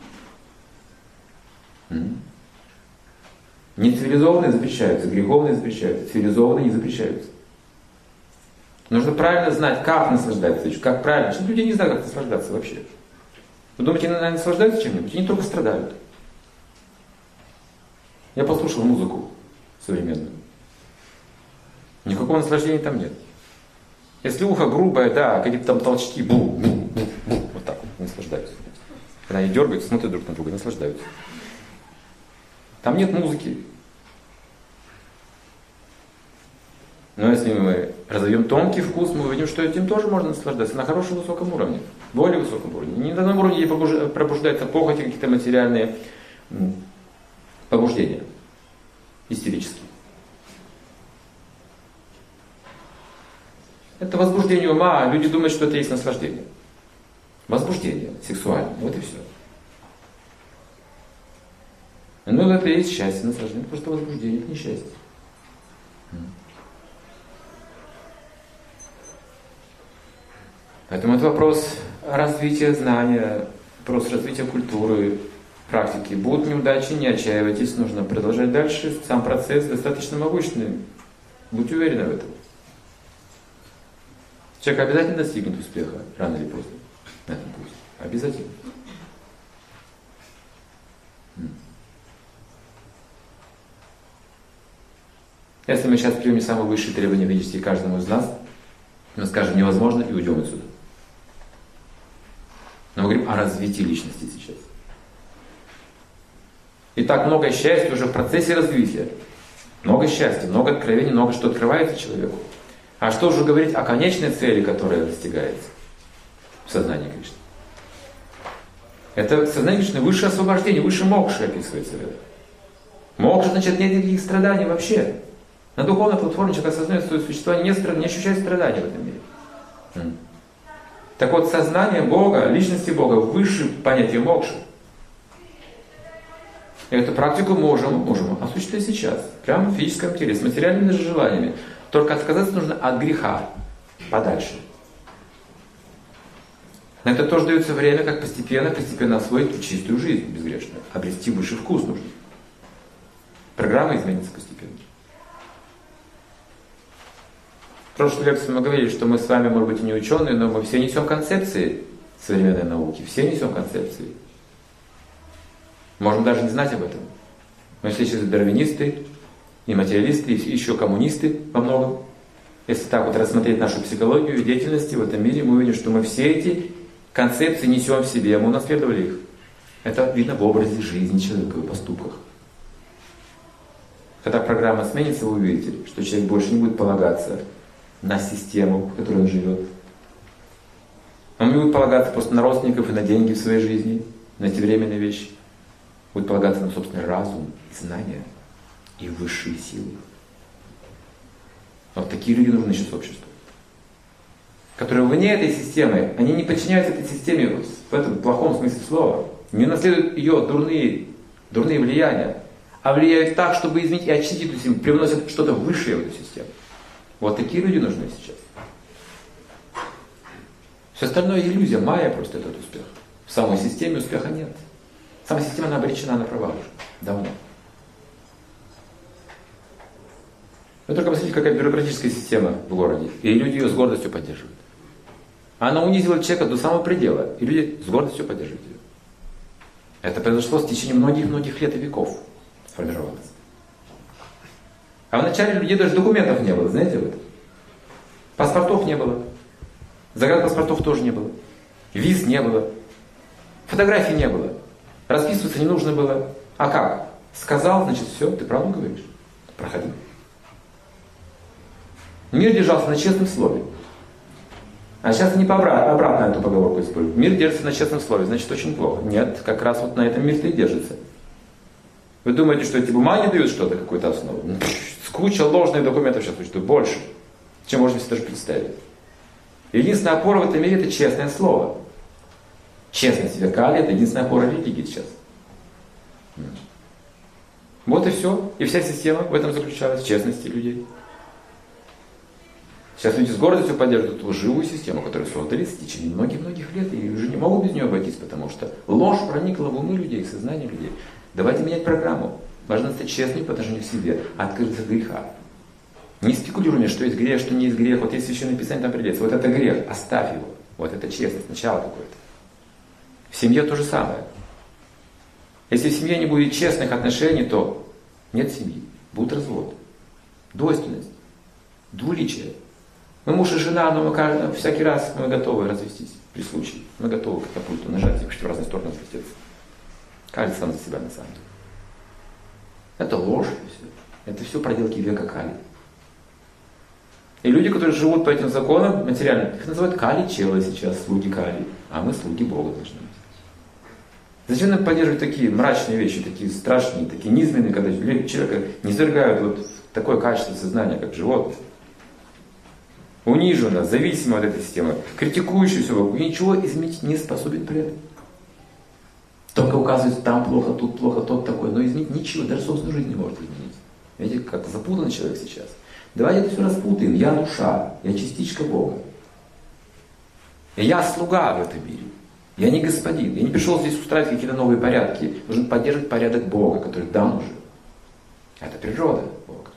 Speaker 1: Нецивилизованные запрещаются, греховные запрещаются, цивилизованные не запрещаются. Нужно правильно знать, как наслаждаться, как правильно. Что люди не знают, как наслаждаться вообще. Вы думаете, они наслаждаются чем-нибудь? Они только страдают. Я послушал музыку современную. Никакого наслаждения там нет. Если ухо грубое, да, какие-то там толчки, вот так вот, наслаждаются. Когда они дергаются, смотрят друг на друга, наслаждаются. Там нет музыки. Но если мы разовьем тонкий вкус, мы увидим, что этим тоже можно наслаждаться на хорошем высоком уровне, более высоком уровне. Не на том уровне, где пробуждаются похоти, какие-то материальные побуждения, истерические. Это возбуждение ума, а люди думают, что это есть наслаждение. Возбуждение сексуальное, вот и все. Ну, это и есть счастье, наслаждение, это просто возбуждение, это не счастье. Поэтому это вопрос развития знания, вопрос развития культуры, практики. Будут неудачи, не отчаивайтесь, нужно продолжать дальше. Сам процесс достаточно могущественный. Будьте уверены в этом. Человек обязательно достигнет успеха, рано или поздно, на этом пути. Обязательно. Если мы сейчас примем самые высшие требования ведические каждому из нас, мы скажем невозможно и уйдем отсюда. Но мы говорим о развитии личности сейчас. И так много счастья уже в процессе развития. Много счастья, много откровений, много что открывается человеку. А что же говорить о конечной цели, которая достигается в сознании Кришны? Это сознание Кришны высшее освобождение, выше мокши описывается в этом. Мокша значит нет никаких страданий вообще. На духовной платформе человек осознает свое существование, не ощущает страданий в этом мире. Так вот, сознание Бога, личности Бога, выше понятия мокши. И эту практику можем осуществить сейчас, прямо в физическом теле, с материальными же желаниями. Только отказаться нужно от греха, подальше. На это тоже дается время, как постепенно освоить чистую жизнь безгрешную. Обрести высший вкус нужно. Программа изменится постепенно. прошлой лекции мы говорили, что мы с вами, может быть, и не ученые, но мы все несем концепции современной науки, все несем концепции. Можем даже не знать об этом. Мы все сейчас дарвинисты, и материалисты, и еще коммунисты во многом. Если так вот рассмотреть нашу психологию и деятельность в этом мире, мы увидим, что мы все эти концепции несем в себе, мы унаследовали их. Это видно в образе жизни человека, в поступках. Когда программа сменится, вы увидите, что человек больше не будет полагаться на систему, в которой он живет. Он не будет полагаться просто на родственников и на деньги в своей жизни, на эти временные вещи. Будет полагаться на собственный разум, знания и высшие силы. Вот такие люди нужны сейчас обществу. Которые вне этой системы, они не подчиняются этой системе в этом плохом смысле слова. Не наследуют ее дурные влияния, а влияют так, чтобы изменить и очистить эту систему, привносят что-то высшее в эту систему. Вот такие люди нужны сейчас. Все остальное иллюзия, майя просто этот успех. В самой системе успеха нет. Сама система, она обречена на провал уже. Давно. Вы только посмотрите, какая бюрократическая система в городе. И люди ее с гордостью поддерживают. Она унизила человека до самого предела. И люди с гордостью поддерживают ее. Это произошло в течение многих-многих лет и веков. Сформировалось. А вначале у людей даже документов не было, знаете вот? Паспортов не было. Загранпаспортов тоже не было. Виз не было. Фотографий не было. Расписываться не нужно было. А как? Сказал, значит, все, ты правду говоришь. Проходи. Мир держался на честном слове. А сейчас они обратно эту поговорку используют. Мир держится на честном слове, значит, очень плохо. Нет, как раз вот на этом мир-то и держится. Вы думаете, что эти бумаги дают что-то, какую-то основу? Куча ложных документов сейчас существует, больше, чем можно себе даже представить. Единственная опора в этом мире – это честное слово. Честность векали – это единственная опора религии сейчас. Вот и все. И вся система в этом заключалась, в честности людей. Сейчас люди с гордостью поддерживают эту живую систему, которую создали в течение многих-многих лет, и уже не могут без нее обойтись, потому что ложь проникла в умы людей, в сознание людей. Давайте менять программу. Важно стать честным по отношению к себе, открыться от греха. Не спекулируй, что есть грех, что не есть грех. Вот есть Священное Писание, там придется. Вот это грех, оставь его. Вот это честность, начало какое-то. В семье то же самое. Если в семье не будет честных отношений, то нет семьи. Будет развод. Двойственность. Двуличие. Мы муж и жена, но мы всякий раз мы готовы развестись при случае. Мы готовы катапульту нажать и в разные стороны разлететься. Каждый сам за себя на самом деле. Это ложь. Это все проделки века Кали. И люди, которые живут по этим законам материальным, их называют Кали-челы сейчас, слуги Кали. А мы слуги Бога должны быть. Зачем нам поддерживать такие мрачные вещи, такие страшные, такие низменные, когда человека не свергают вот в такое качество сознания, как животное? Униженно, зависимо от этой системы, критикующий все вокруг, ничего изменить не способен при этом. Только указывается, там плохо, тут плохо, тот такой, но изменить ничего, даже собственную жизнь не может изменить. Видите, как запутанный человек сейчас. Давайте это все распутаем. Я душа, я частичка Бога. И я слуга в этом мире. Я не господин. Я не пришел здесь устраивать какие-то новые порядки. Я должен поддерживать порядок Бога, который дан уже. Это природа Бога.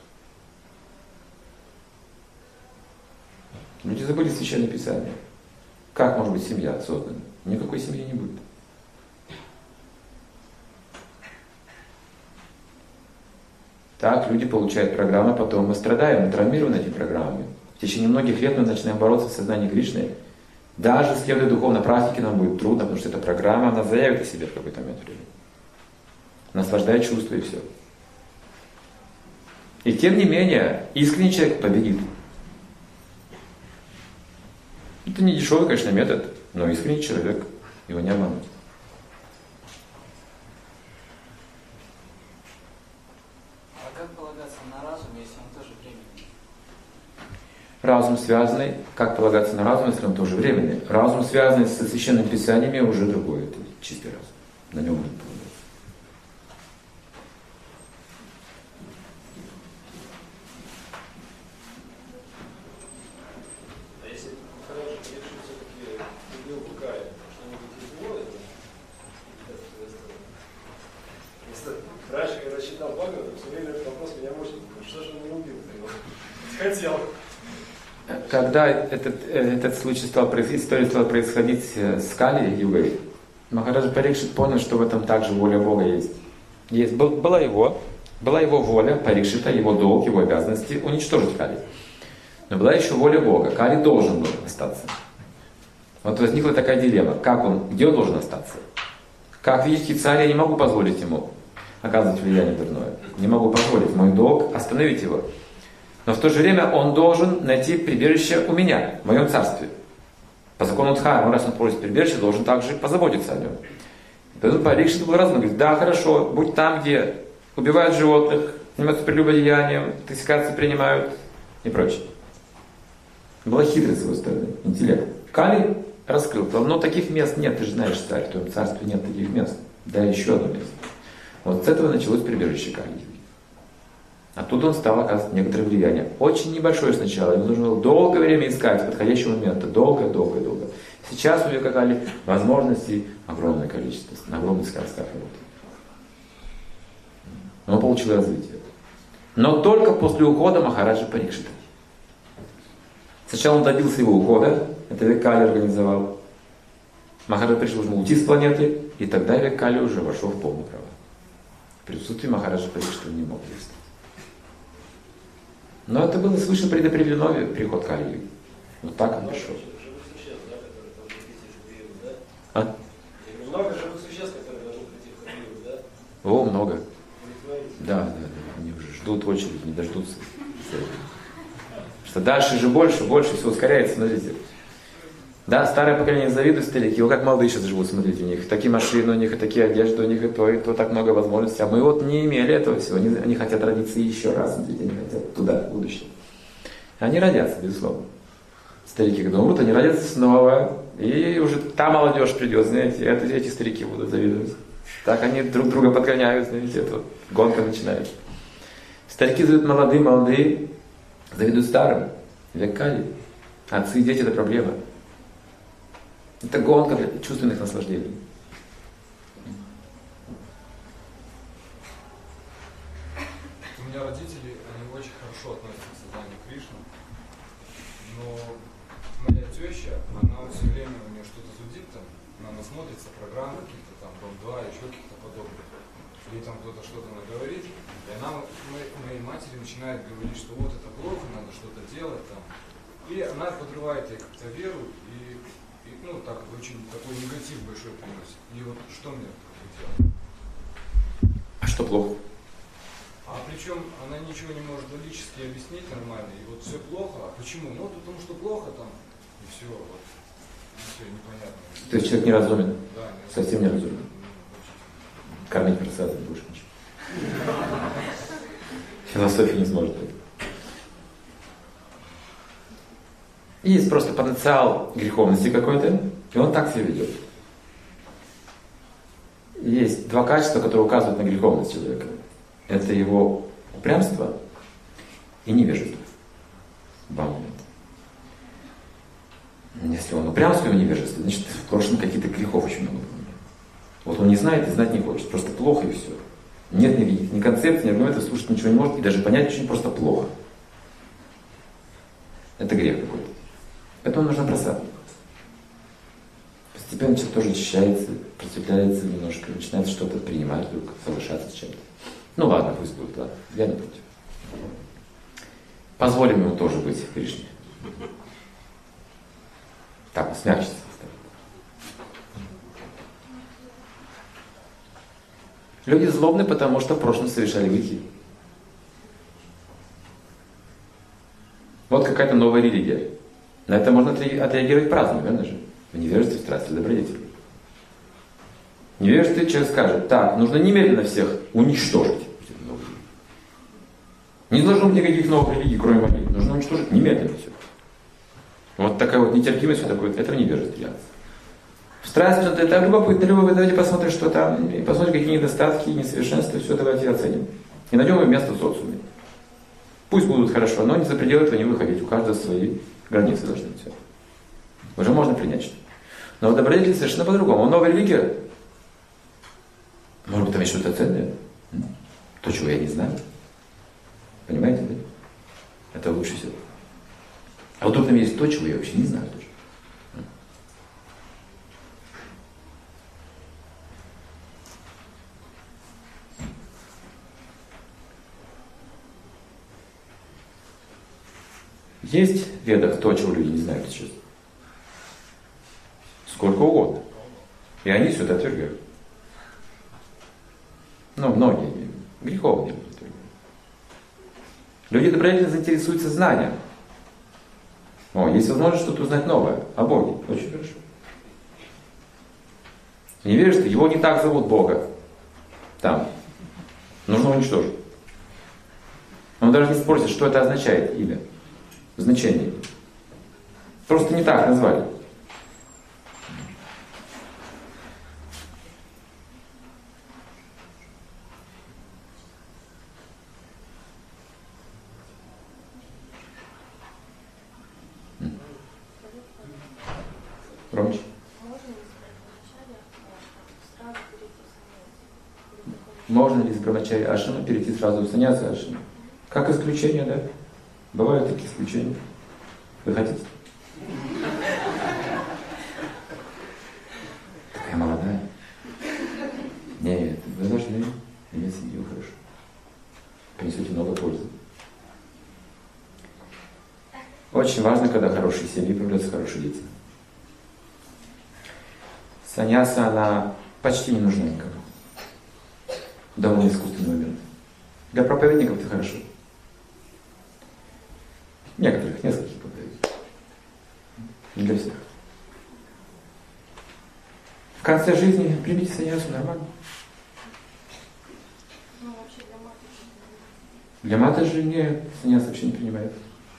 Speaker 1: Люди забыли Священное Писание. Как может быть семья создана? Никакой семьи не будет. Так люди получают программы, потом мы страдаем, мы травмированы этими программами. В течение многих лет мы начинаем бороться в сознании Кришны. Даже следуя духовной практике нам будет трудно, потому что эта программа, она заявит о себе в какой-то момент времени. Наслаждает чувства и все. И тем не менее, искренний человек победит. Это не дешевый, конечно, метод, но искренний человек, его не обмануть. Разум связанный, как полагаться на разум, если он тоже временный. Разум, связанный со священными писаниями, уже другой. Это чистый разум. На нем не полагаться.
Speaker 4: А если хороший решит все-таки убил Кая, что-нибудь изменилось? Если раньше, когда читал Бхагавату, все время этот вопрос меня мучил. Что же он не убил-то его? Хотел.
Speaker 1: когда этот случай история стала происходить с Кали-югой, Махараджа Парикшит понял, что в этом также воля Бога есть. Была его воля Парикшита, его долг, его обязанности уничтожить Кали. Но была еще воля Бога. Кали должен был остаться. Вот возникла такая дилемма. Где он должен остаться? Как великий царь, я не могу позволить ему оказывать влияние дурное. Не могу позволить. Мой долг остановить его. Но в то же время он должен найти прибежище у меня, в моем царстве. По закону Дхармы, раз он просит прибежище, должен также позаботиться о нем. Поэтому Парикшит был разумный. Говорит, да, хорошо, будь там, где убивают животных, занимаются прелюбодеянием, токсикации принимают и прочее. Была хитрость с его стороны, интеллект. Кали раскрыл, но таких мест нет, ты же знаешь, царь, в твоем царстве нет таких мест. Да, еще одно место. Вот с этого началось прибежище Кали. Оттуда он стал оказывать некоторое влияние. Очень небольшое сначала, ему нужно было долгое время искать подходящего момента. Долго. Сейчас у него Кали возможностей огромное количество, на огромных скоростях работы. Он получил развитие. Но только после ухода Махараджа Парикшита. Сначала он добился его ухода, это век Кали организовал. Махараджа Парикшит должен уйти с планеты, и тогда век Кали уже вошел в полное право. В присутствии Махараджа Парикшита он не мог действовать. Но это было свыше предопределено приход Кали. Вот так он пришел. А?
Speaker 4: Много живых существ, которые должны прийти в Кали-югу, да?
Speaker 1: О, много. Да. Они уже ждут очередь, не дождутся. Что дальше же больше все ускоряется, смотрите. Да, старое поколение завидует старики. Вот как молодые сейчас живут, смотрите, у них такие машины, у них и такие одежды, у них и то так много возможностей. А мы вот не имели этого всего. Они хотят родиться еще раз, смотрите, они хотят туда, в будущее. Они родятся, безусловно. Старики, когда умрут, они родятся снова. И уже та молодежь придет, знаете, эти старики будут завидовать. Так они друг друга подгоняют, знаете, это вот гонка начинается. Старики завидуют молодые завидуют старым. Век Кали. Отцы и дети — это проблема. Это гонка для чувственных наслаждений.
Speaker 5: У меня родители, они очень хорошо относятся к сознанию Кришны, но моя теща, она все время, у нее что-то зудит там, она смотрится программы какие-то там, Дом-2, еще каких-то подобных. Ей там кто-то что-то наговорит, и она моей матери начинает говорить, что вот это плохо, надо что-то делать там. И она подрывает ей как-то веру, и так очень такой негатив большой приносит. И вот что мне делать?
Speaker 1: А что плохо?
Speaker 5: А причем она ничего не может логически объяснить нормально, и вот все плохо. А почему? Ну, потому что плохо там, и все, вот, и все непонятно.
Speaker 1: То есть человек неразумен?
Speaker 5: Да,
Speaker 1: совсем неразумен. Кормить просадок больше ничего. Философия не сможет быть. Есть просто потенциал греховности какой-то, и он так себя ведет. Есть два качества, которые указывают на греховность человека. Это его упрямство и невежество. Два момента. Если он упрямство и невежество, значит в прошлом какие-то грехов очень много. Вот он не знает и знать не хочет. Просто плохо и все. Нет никаких ни концепций, ни аргументов, слушать ничего не может, и даже понять очень просто плохо. Это грех какой-то. Поэтому нужна просадка. Постепенно человек тоже очищается, просветляется немножко, начинает что-то принимать вдруг, соглашаться с чем-то. Ну ладно, пусть будет, ладно, я не против. Позволим ему тоже быть в Кришне. Так, смягчится. Люди злобны, потому что в прошлом совершали грехи. Вот какая-то новая религия. На это можно отреагировать по-разному, верно же? В невежестве, страсти, добродетели. В невежестве человек скажет, так, нужно немедленно всех уничтожить. Не должно быть никаких новых религий, кроме моей. Нужно уничтожить немедленно все. Вот такая вот нетерпимость, вот такое, это в невежестве делается. В страсти, это любопытно, давайте посмотрим, что там, и посмотрим, какие недостатки, несовершенства, все давайте оценим. И найдем им место в социуме. Пусть будут хорошо, но не за пределы этого не выходить, у каждого свои границы должны быть. Уже можно принять что-то. Но в добродетели совершенно по-другому. Новая религия, может быть, там есть что-то ценное, то, чего я не знаю. Понимаете, да? Это лучше всего. А вдруг там есть то, чего я вообще не знаю даже. Есть в Ведах то, чего люди не знают сейчас. Сколько угодно. И они все это отвергают. Ну, многие греховные люди отвергают. Люди добровольно заинтересуются знанием. О, есть возможность что-то узнать новое о Боге. Очень хорошо. Не веришь, что его не так зовут Бога. Там. Нужно уничтожить. Он даже не спросит, что это означает имя. Значение. Просто не так назвали. Громче. Можно ли с брамачари ашрама перейти сразу в саньяса ашрама? Как исключение, да? Бывают такие исключения. Вы хотите? Такая молодая. Нет, вы должны иметь семью хорошо. Принесете много пользы. Очень важно, когда хорошие семьи появляются хорошие дети. Саньяса, она почти не нужна никому. Довольно искусственный момент. Для проповедников это хорошо. Некоторых, нескольких проповедников. Не для всех. В конце жизни примите саньясу нормально.
Speaker 3: Ну, вообще для маты.
Speaker 1: Для маты же не саньяс вообще не принимает.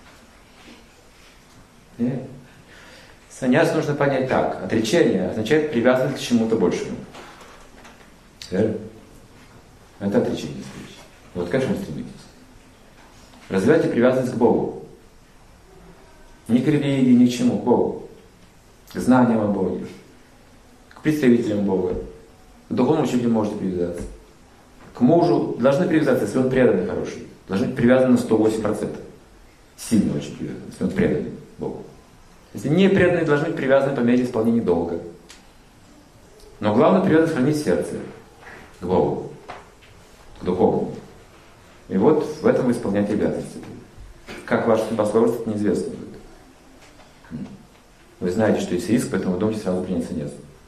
Speaker 1: Нет. Саньяс нужно понять так. Отречение означает привязанность к чему-то большему. Верно? Это отречение. Вот к этому стремитесь. Развивайте привязанность к Богу. Не к религии, ни к чему, к Богу. К знаниям о Боге. К представителям Бога. К духовному учителю можете привязаться. К мужу должны привязаться, если он преданный, хороший. Должны быть привязаны на 108%. Сильно очень привязаны, если он преданный Богу. Если не преданные, должны быть привязаны по мере исполнения долга. Но главное привязанность хранить сердце к Богу, к духовному. И вот в этом вы исполняете обязанности. Как ваша судьба сложится, это неизвестно будет. Вы знаете, что есть риск, поэтому вы думаете сразу принять саньяс.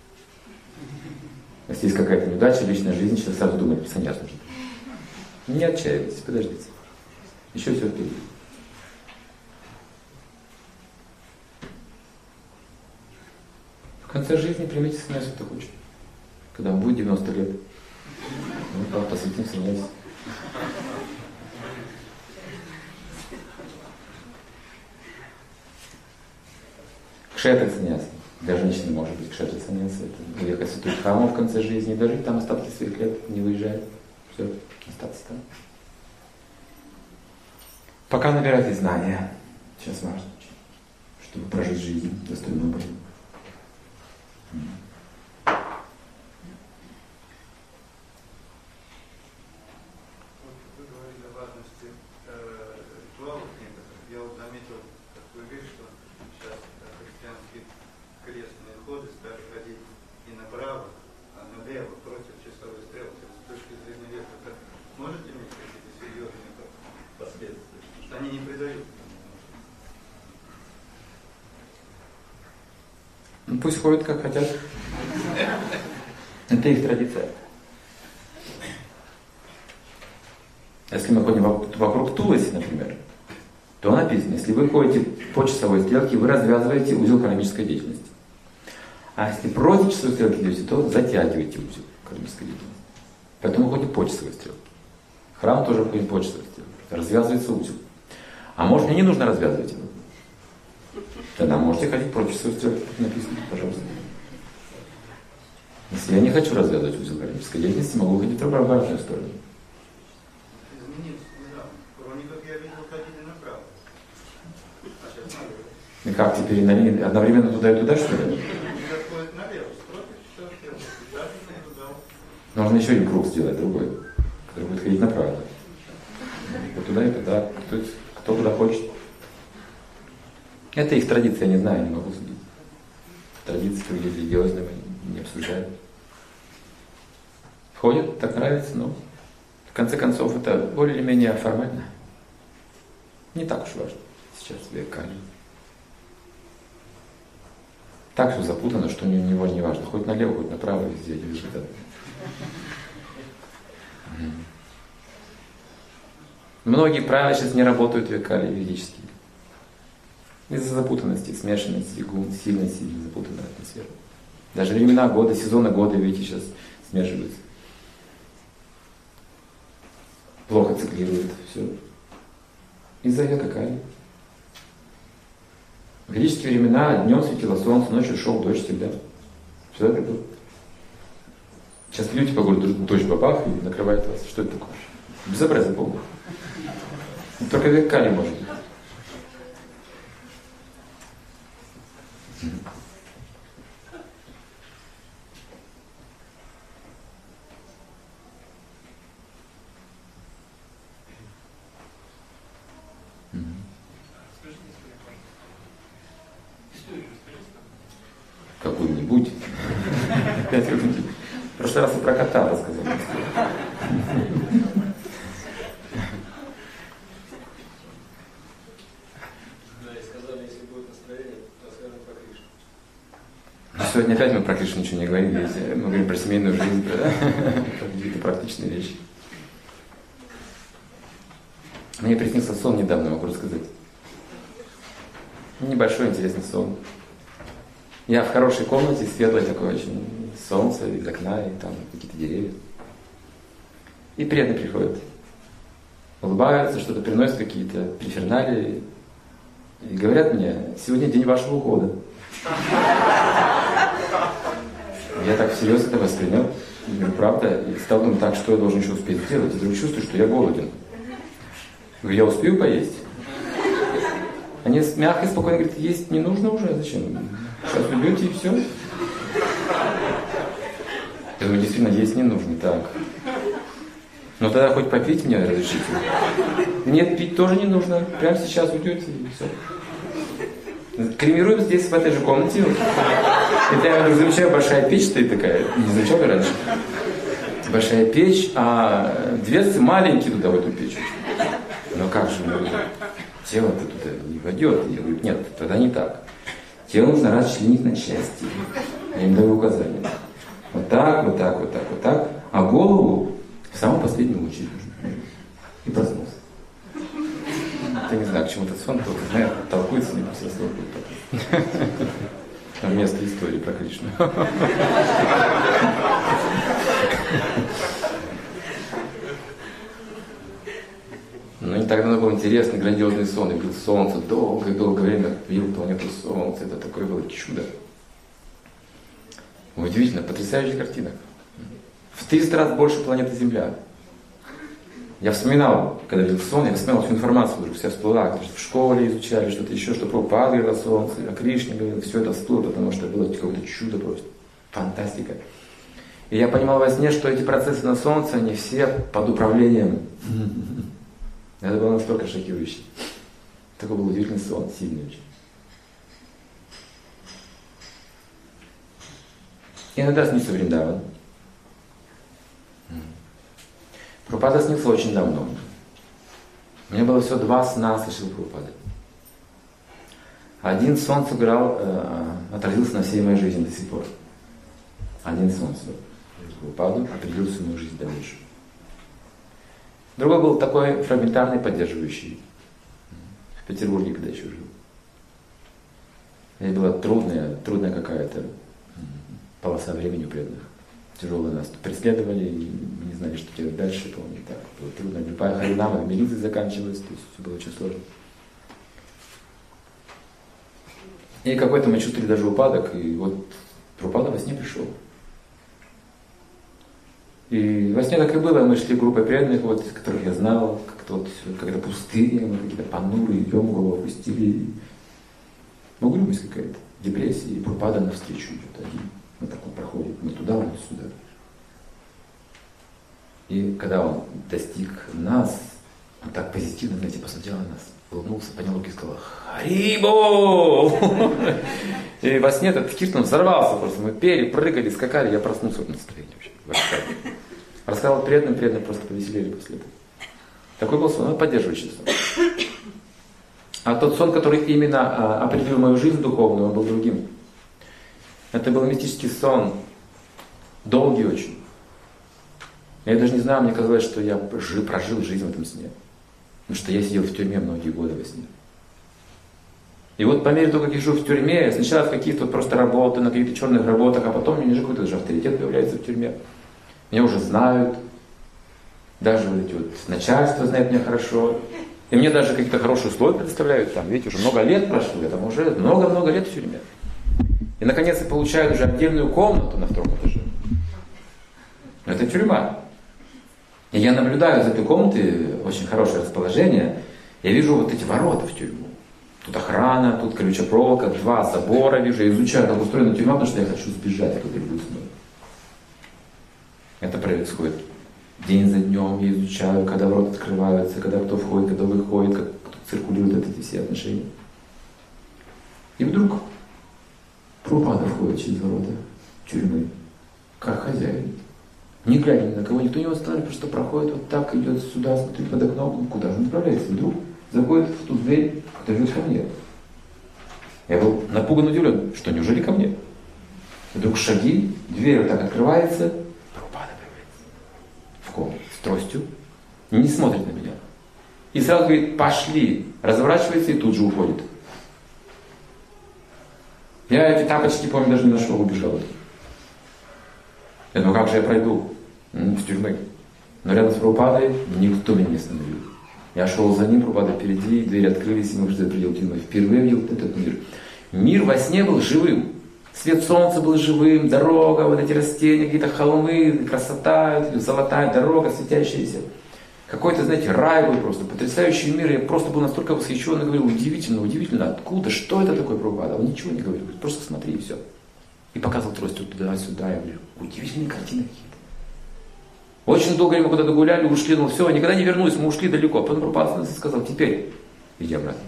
Speaker 1: Если есть какая-то неудача в личной жизни, человек сразу думает, саньяс нужен. Не отчаивайтесь, подождите. Еще все впереди. В конце жизни примите саньяс, кто хочет. Когда вам будет 90 лет. Мы посвятим саньяс. Кшетра саньяс. Для женщины может быть кшетра саньяс. Это уехать в святую Дхамму в конце жизни и дожить там остатки своих лет, не выезжать. Все, остаться там. Пока набирайте знания. Сейчас важно, чтобы прожить жизнь достойным образом.
Speaker 6: Вы говорили о важности ритуалов некоторых. Я вот заметил такую вещь, что сейчас христианские крестные ходы стали ходить не направо, а налево, против часовой стрелки. С точки зрения веры, это может иметь какие-то серьезные последствия? Потому что они не придают.
Speaker 1: Ну, пусть ходят как хотят. Это их традиция. Если мы ходим вокруг Туласи, например, то написано, если вы ходите по часовой стрелке, вы развязываете узел кармической деятельности. А если против часовой стрелки идете, то затягиваете узел кармической деятельности. Поэтому ходим по часовой стрелке. Храм тоже ходит по часовой стрелке. Развязывается узел. А может, мне не нужно развязывать его? Тогда можете ходить против часовой стрелки, как написано, пожалуйста. Если я не хочу развязывать узел кармической деятельности, могу ходить в обратную сторону. И как теперь одновременно туда и туда, что ли? Нужно еще один круг сделать, другой, который будет ходить направо. И туда, кто куда хочет. Это их традиция, я не знаю, не могу судить. Традиции религиозные не обсуждают. Ходят, так нравится, но в конце концов это более или менее формально. Не так уж важно сейчас век Кали. Так все запутано, что него не важно. Хоть налево, хоть направо, везде результат. Многие правила сейчас не работают в век Кали ведические. Из-за запутанности, смешанности гун, сильно запутанная атмосфера. Даже времена года, сезоны года, видите, сейчас смешиваются. Плохо циклирует все. Из-за века Кали. В ведические времена днем светило солнце, ночью шел дождь всегда. Всегда так было. Сейчас люди по городу дождь бабах и накрывает вас. Что это такое? Безобразие Богу. Только век Кали может быть. Какую-нибудь. Опять как-нибудь. В прошлый раз и про кота рассказал. Сегодня опять мы про Кришну ничего не говорим, видите? Мы говорим про семейную жизнь, про какие-то практичные вещи. Мне приснился сон недавно, могу рассказать. Небольшой интересный сон. Я в хорошей комнате, светлой такой очень, солнце из окна, и там какие-то деревья. И преданные приходят. Улыбаются, что-то приносят, какие-то преферналии. И говорят мне: сегодня день вашего ухода. Я так всерьез это воспринял. Я говорю, правда? И стал думать, так, что я должен еще успеть сделать? И вдруг чувствую, что я голоден. Говорю, я успею поесть? Они мягко и спокойно говорят, есть не нужно уже, зачем? Сейчас уйдете и все. Я думаю, действительно, есть не нужно, так. Но тогда хоть попить мне разрешите. Нет, пить тоже не нужно. Прямо сейчас уйдете и все. Кремируем здесь, в этой же комнате. Это я вдруг замечаю, большая печь стоит такая. Не замечал я раньше. Большая печь, а дверцы маленькие туда, в эту печь. Но как же, тело-то туда не войдет. Я говорю, нет, тогда не так. Тело нужно расчленить на части. Я им даю указания. Вот так, вот так, вот так, вот так. А голову в самом последнем очередь нужно. И проснулся. Я не знаю, к чему этот сон, только знает, толкуется, не просто слухает. Там вместо истории про Кришну. Ну, не так давно был интересный, грандиозный сон. Я видел солнце, долгое-долгое время видел планету Солнца. Это такое было чудо. Удивительно, потрясающая картина. В 300 раз больше планеты Земля. Я вспоминал, когда видел сон, я вспоминал всю информацию, вдруг вся всплыла, в школе изучали, что-то еще, что Прабхупада говорил о Солнце, о Кришне говорил, все это всплыло, потому что было какое-то чудо просто, фантастика. И я понимал во сне, что эти процессы на Солнце, они все под управлением. Это было настолько шокирующе. Такой был удивительный сон, сильный очень. Иногда снится Вриндаван. Прабхупада снился очень давно. У меня было всего 2 сна, слышал Прабхупада. Один сон сыграл, отразился на всей моей жизни до сих пор. Один сон сыграл Прабхупаду, определил всю мою жизнь дальнейшую. Другой был такой фрагментарный, поддерживающий. В Петербурге, когда еще жил. Это была трудная какая-то полоса времени у преданных. Тяжело нас преследовали, и мы не знали, что делать дальше, помню, так было трудно. Любая харинама в милиции заканчивалась, то есть все было очень сложно. И какой-то мы чувствовали даже упадок, и вот Прабхупада во сне пришел. И во сне так и было, мы шли группой преданных, вот, которых я знал, как-то вот какая-то пустыня, мы какие-то понурые, идем, голову опустили. Угрюмость какая-то, депрессия, и Прабхупада навстречу идет один. Вот так он проходит, мы туда, мы сюда. И когда он достиг нас, Он так позитивно, знаете, посмотрел на нас, улыбнулся, поднял руки и сказал: «Харибо!» И во сне этот киртан взорвался просто. Мы пели, прыгали, скакали. Я проснулся в настроении вообще. Рассказал преданным, просто повеселели после этого. Такой был сон, он поддерживающий сон. А тот сон, который именно определил мою жизнь духовную, он был другим. Это был мистический сон, долгий очень. Я даже не знаю, мне казалось, что я прожил жизнь в этом сне. Потому что я сидел в тюрьме многие годы во сне. И вот по мере того, как я живу в тюрьме, сначала в каких-то просто работах, на каких-то черных работах, а потом у меня же какой-то даже авторитет появляется в тюрьме. Меня уже знают, даже вот эти вот начальство знает меня хорошо. И мне даже какие-то хорошие условия предоставляют. Там, видите, уже много лет прошло, я там уже много-много лет в тюрьме. И наконец я получаю уже отдельную комнату на втором этаже. Это тюрьма. И я наблюдаю за этой комнатой, очень хорошее расположение. Я вижу вот эти ворота в тюрьму. Тут охрана, тут колючая проволока, 2 забора вижу. Я изучаю, как устроена тюрьма, потому что я хочу сбежать оттуда любой ценой. Это происходит день за днем. Я изучаю, когда ворота открываются, когда кто входит, когда выходит, как тут циркулируют эти все отношения. И вдруг Прабхупада входит через ворота тюрьмы, как хозяин. Не глядя ни на кого, никто не останавливает, просто проходит вот так, идет сюда, смотрит под окном, куда же он направляется. Вдруг заходит в ту дверь, которая идет ко мне. Я был напуган, удивлен, что неужели ко мне? И вдруг шаги, дверь вот так открывается, Прабхупада появляется в комнате с тростью, не смотрит на меня. И сразу говорит: пошли, разворачивается и тут же уходит. Я эти тапочки, помню, даже не нашел, убежал. Я думаю, как же я пройду в тюрьмы? Но рядом с Прабхупадой никто меня не остановил. Я шел за ним, Прабхупада впереди, двери открылись, и мы пришли за предел тюрьмы. Впервые видел этот мир. Мир во сне был живым. Свет солнца был живым, дорога, вот эти растения, какие-то холмы, красота, золотая дорога, светящаяся. Какой-то, знаете, рай был просто, потрясающий мир. Я просто был настолько восхищен и говорил: удивительно, удивительно, откуда, что это такое, Прабхупада? Он ничего не говорил, просто смотри и все. И показывал тростью туда-сюда. Я говорю: удивительные картины какие-то. Очень долго мы куда-то гуляли, ушли, но все, никогда не вернулись, мы ушли далеко. Потом Прабхупада сказал: теперь иди обратно.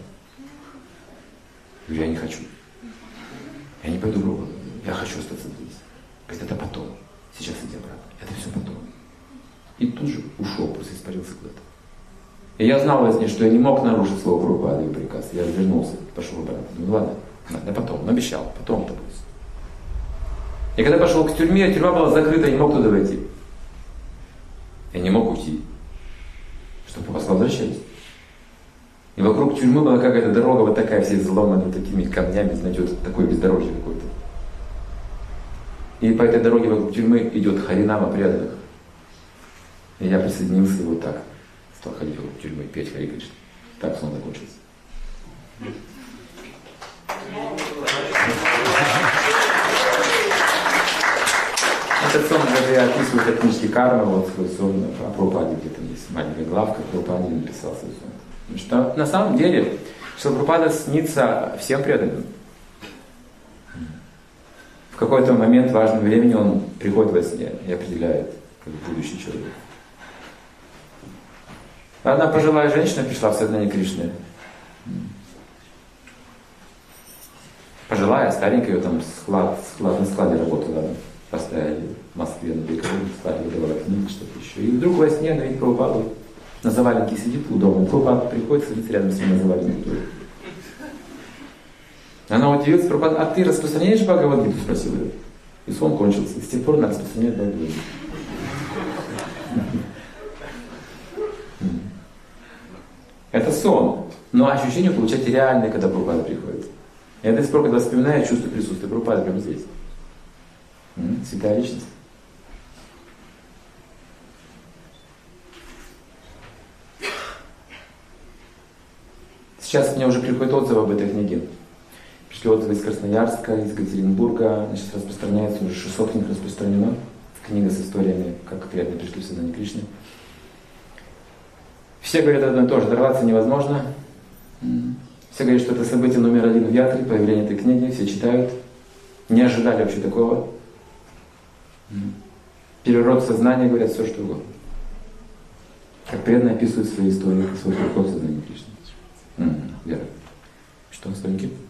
Speaker 1: Я говорю: я не хочу. Я не пойду, Прабхупада. Я хочу остаться здесь. Говорит: это потом. Сейчас иди обратно. Это все потом. И тут же ушел, просто испарился куда-то. И я знал во сне, что я не мог нарушить слово Прабхупады и приказ. Я вернулся, пошел обратно. Ну ладно, да потом, он обещал, потом это будет. И когда пошел к тюрьме, тюрьма была закрыта, я не мог туда войти. Я не мог уйти. Что Прабхупада возвращались. И вокруг тюрьмы была какая-то дорога, вот такая, вся изломанная вот такими камнями, знаете, вот такое бездорожье какое-то. И по этой дороге вокруг тюрьмы идет Харинама преданных. И я присоединился и вот так стал ходить вокруг тюрьмы, петь Хари Кришна. Так сон закончился. Этот сон даже я описываю в книжке «Карма», вот свой сон о Прабхупаде, где там есть маленькая главка, Прабхупаде написал свой сон. Потому что на самом деле Шрила Прабхупада снится всем преданным. В какой-то момент, в важном времени, он приходит во сне и определяет, как будущий человек. Одна пожилая женщина пришла в сознание Кришны. Пожилая, старенькая, ее там на складе работала, поставили в Москве на перекрытии, складе выдавала книги, что-то еще. И вдруг во сне она видит Прабхупаду, на заваленке сидит удобно. Прабхупада приходит, садится рядом с ним на заваленке. Она удивилась: Прабхупада: а ты распространяешь Бхагавад-гиту? Спросил ее. И сон кончился. С тех пор она распространяет Бхагавад-гиту. Это сон. Но ощущение получаете реальное, когда Прабхупада приходит. Я до сих пор, когда вспоминаю, чувствую присутствие Прабхупады прямо здесь. Святая личность. Сейчас мне уже приходят отзывы об этой книге. Пришли отзывы из Красноярска, из Екатеринбурга. Она сейчас распространяется, уже 600 книг распространено. Книга с историями, как преданные пришли в сознание Кришны. Все говорят одно и то же: дорваться невозможно. Все говорят, что это событие номер 1 в ятре, появление этой книги, все читают. Не ожидали вообще такого. Переворот сознания, говорят, все что угодно. Как преданно описывают свои истории, свой приход в сознание Кришны. Вера. Что, Соньки?